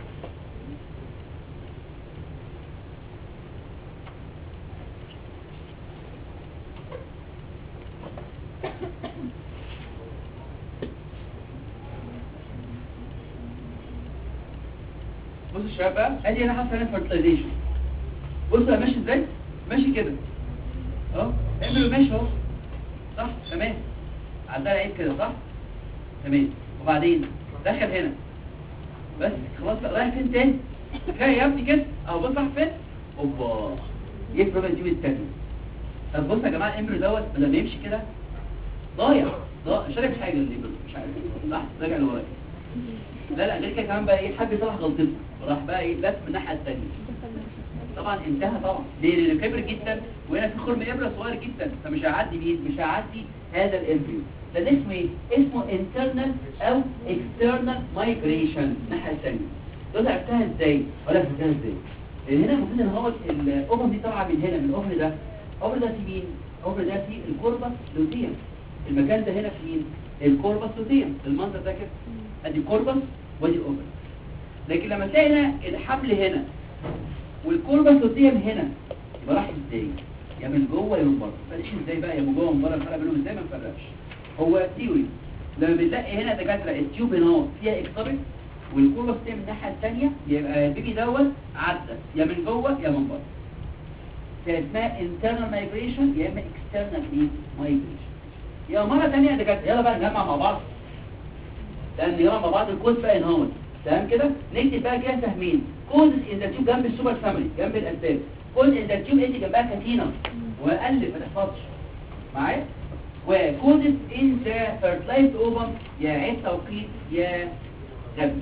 بصوا الشباب بقى، ادي انا حاطط هنا فيرتلايزيشن. بصوا ماشي ازاي؟ ماشي كده اهو، امبر ماشي اهو، صح تمام، عندها عيب كده صح تمام. وبعدين دخل هنا بس خلاص بقى، رايح فين تاني؟ كفايه يا ابني كده اهو. بص راح فين؟ اوبا يفرق الجيب التاني. طب بص يا جماعه الامبريو دوت لما يمشي كده ضايع مش عارف حاجه الامبريو، مش عارف صح، راجع لورا. لا غير كده كمان بقى ايه، حد صلح غلطته راح بقى ايه بس من الناحيه الثانيه. طبعا انتهى طبعا. ليه؟ لانه كبر جدا وهنا في خرم ابره صغير جدا، فمش هيعدي مين؟ مش هيعدي هذا الامبريو. ده اسمه ايه؟ اسمه internal او external migration الناحيه الثانيه. دول عرفتها ازاي؟ ولا عرفتها ازاي؟ لان هنا المفروض ان هو الاوفر دي طالعه من هنا، من الاوفر ده. الاوفر ده في مين؟ الاوفر ده في الكوربس لوتيوم. المكان ده هنا في مين؟ الكوربس لوتيوم. المنظر ده كده ادي الكوربس وادي الاوفر. لكن لما تلاقي هنا الحبل هنا والكوربس لوتيوم هنا، يبقى راح ازاي؟ يا من جوه يا من بره. فليش ازاي بقى يا من جوه ومن بره، الفرق بينهم ازاي؟ ما نفرقش. هو ثيوري لما بنلاقي هنا دكاتره التيوب هنا فيها اكتوبك والكوربس من الناحيه الثانيه، يبقى البيبي دوت عدى يا من جوه يا من بره. اسمها internal migration يا اما external migration. يا مره ثانيه يا دكاتره يلا بقى نجمع مع بعض، لان نجمع مع بعض الكود بقى هنا تمام كده. نكتب بقى كده فاهمين كود ان ذا تيوب جنب السوبر فاميلي جنب الاسباب، كود ان ذا تيوب ادي جنبها كاتينا والف ما تحفظش معايا، وكودز ان ذا فيرتلايزد اوفم يا عيب توقيت يا غبي.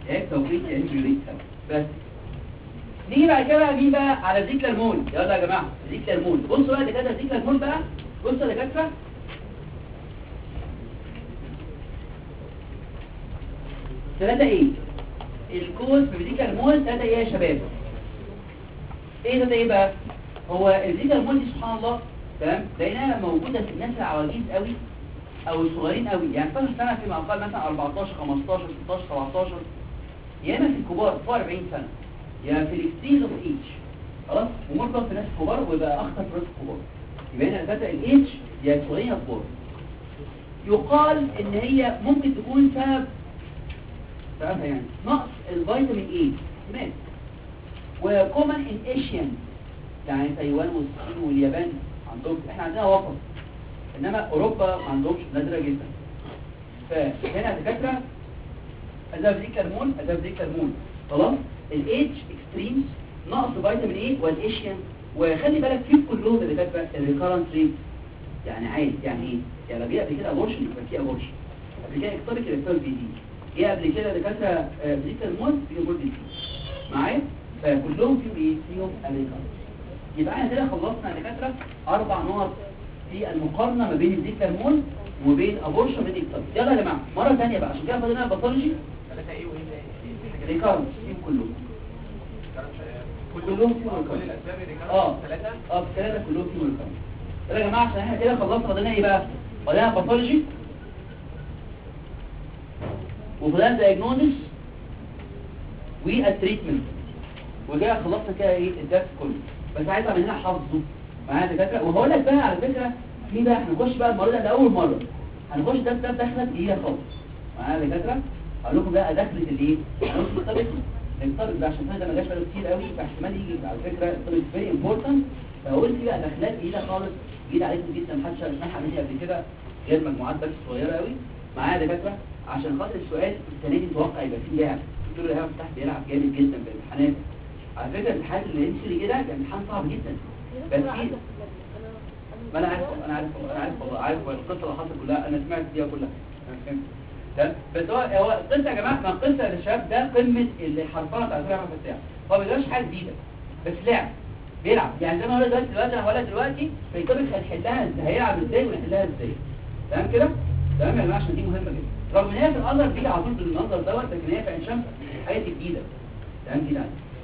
هيك توقيت الامبريوريت بس. نيجي بعد كده مين بقى على الديكلارمول. يلا يا جماعه الديكلارمول. بصوا بقى دكاتره الديكلارمول بقى. بصوا يا دكاتره 3 ايه الكوز في الديكلارمول. 3 ايه يا شباب؟ ايه 3 ايه بقى؟ هو الديكلارمول دي سبحان الله تمام لقيناها موجوده في الناس العواجيز قوي او الصغيرين قوي، يعني 12 سنه فيما اقل، مثلا 14 15 16 17، يا اما في الكبار فوق 40 سنه، يا في الاكستريز اوف ايج خلاص، ومرضى في ناس كبار ويبقى اخطر في ناس كبار. يبقى هنا الفتره الايج يا صغيرين يا كبار. يقال ان هي ممكن تكون سببها يعني نقص الفيتامين اي تمام، وكومن ان ايشيان يعني تايوان والصين واليابان عندهم، احنا عندنا وسط انما اوروبا ما عندهمش، نادره جدا. فهنا دكاتره ازافريكارمون خلاص. الايدج اكستريمز نقص فيتامين اي والايشيان. وخلي بالك في كلهم اللي دكاتره الريكارنت ريت يعني عادي. يعني ايه؟ يعني لو جه قبل كده ابورشن يبقى في ابورشن، قبل كده اكتوبيك الكترول بي دي، جه قبل كده دكاتره بريكارمون بيقول دي معايا، فكلهم فيهم ايه؟ فيهم الريكارنت. يبقى احنا كده خلصنا يا دكاتره 4 نقط في المقارنه ما بين الديكلارمون وبين ابورشن وبين اكتوبيك. يلا يا جماعه مره ثانيه بقى عشان كده فاضل لنا الباثولوجي. 3 ايه وايه ريكارنت فيهم كلهم فيهم كل الاسباب اه 3 الثلاثه كلهم فيهم ريكارنت. يلا يا جماعه عشان احنا كده خلصنا فاضل لنا ايه بقى؟ فاضل لنا باثولوجي وفاضل لنا دايجنوستس والتريتمنت، وكده خلصنا كده ايه الدرس كله. بس عايز اعمل هنا حافظه معايا دكاتره. وهقول لك بقى على فكره في بقى هنخش بقى المره ده لاول مره هنخش ده دخله جديده خالص معايا دكاتره. هقول لكم بقى دخله الايه؟ الطالب ده عشان ده ما جاش بقاله كتير قوي، فاحتمال يجي على فكره الطالب فيري امبورتنت. فقلت بقى دخلات جديده خالص جديده عليكم جدا، محدش سمعها مني قبل كده غير مجموعات بس صغيره قوي معايا دكاتره، عشان خاطر السؤال السنه دي متوقع يبقى فيه لعب. الدكتور ايهاب فتحي بيلعب جامد جدا في الامتحانات. على فكره الامتحان اللي يمشي كده كان امتحان صعب جدا، بس في ما انا عارف القصه اللي حصلت كلها، انا سمعت فيها كلها انا فهمت ده. بس هو القصه يا جماعه ما القصه للشباب ده قمه الحرفنه بتاعت احمد فتاح. هو ما بيقولش حاجه جديده بس لعب بيلعب، يعني زي ما هو دلوقتي انا هقولها دلوقتي في الطبق هنحلها ازاي، هيلعب ازاي ونحلها ازاي. تمام كده؟ تمام يا جماعه عشان دي مهمه جدا، رغم ان هي في الازهر بيجي على طول بالمنظر دوت، لكن هي في عين شمس حاجات جديده. تمام كده.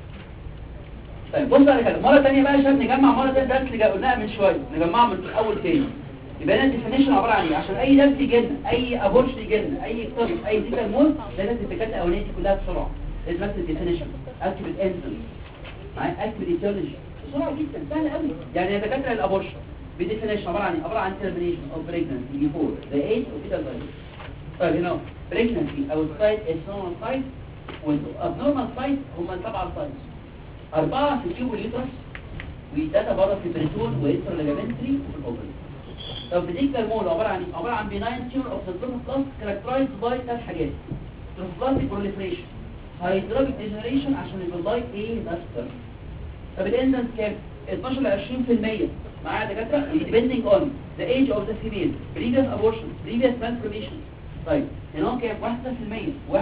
طيب بص بقى كده مره ثانيه بقى عشان نجمع مره ثانيه الدرس اللي قلناه من شويه، نجمعه من الاول تاني. يبقى لنا الديفينيشن عباره عن ايه؟ عشان اي درس يجي لنا، اي ابورشن يجي لنا، اي اكتوبيك، اي ديكلارمون، لازم الفكرات الاولانيه دي كلها بسرعه. لازم بس الديفينيشن، اكتب انزل معايا، اكتب ايتيولوجي بسرعه جدا سهله قوي. يعني دكاتره الابورشن بديفينيشن عباره عن ايه؟ عباره عن termination of pregnancy before the age of fetal diagnosis. طيب هنا pregnancy outside a normal site والabnormal site هم 7 سايتس، 4 في التيوب واليوترس و3 بره في البريتون وانتر ليجامنتري وفي الاوفري. طب الديكلارمون عباره عن ايه؟ عباره عن benign tumor of the trophoblast characterized by 3 حاجات: trophoblast proliferation، hydropic degeneration عشان اللايك ايه ماستر. طب الانسنس كام؟ 12 ل 20% معايا دكاتره، depending on the age of the female, previous abortion, previous malformation. طيب هنا هو كام؟ 1%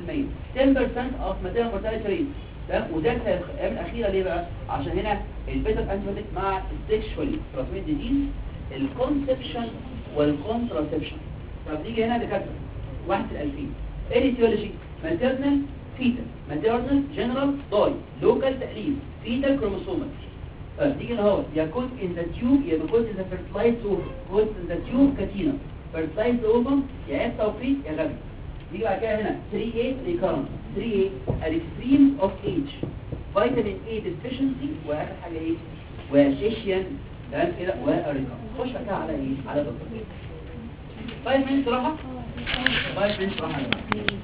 10% of maternal mortality rate. تمام. وده الايام الاخيره ليه بقى؟ عشان هنا البيتا انتيبيوتيك مع السكشوالي ترانسميت ديزيز، الكونسبشن والكونتراسبشن. طب نيجي هنا دكاتره 1 في 2000 ايه الايتيولوجي؟ ماتيرنال فيتال، ماتيرنال جنرال داي، لوكال تقليد، فيتال كروموسومال. طيب نيجي هنا اهو يا كود ان ذا تيوب يا كود ان ذا فيرتلايز اوفر، كود ان ذا تيوب كاتينا، فيرتلايز اوفر يا اف توقيت يا غبي. نيجي بعد كده هنا 3A ريكارنت، 3A الاكستريم اوف ايج، فيتامين اي ديفيشنسي، واخر حاجه ايه؟ واشيشيان. تمام كده وريكارنت. خش بقى على ايه؟ على دكتور 5 minutes راحه 5 minutes راحه.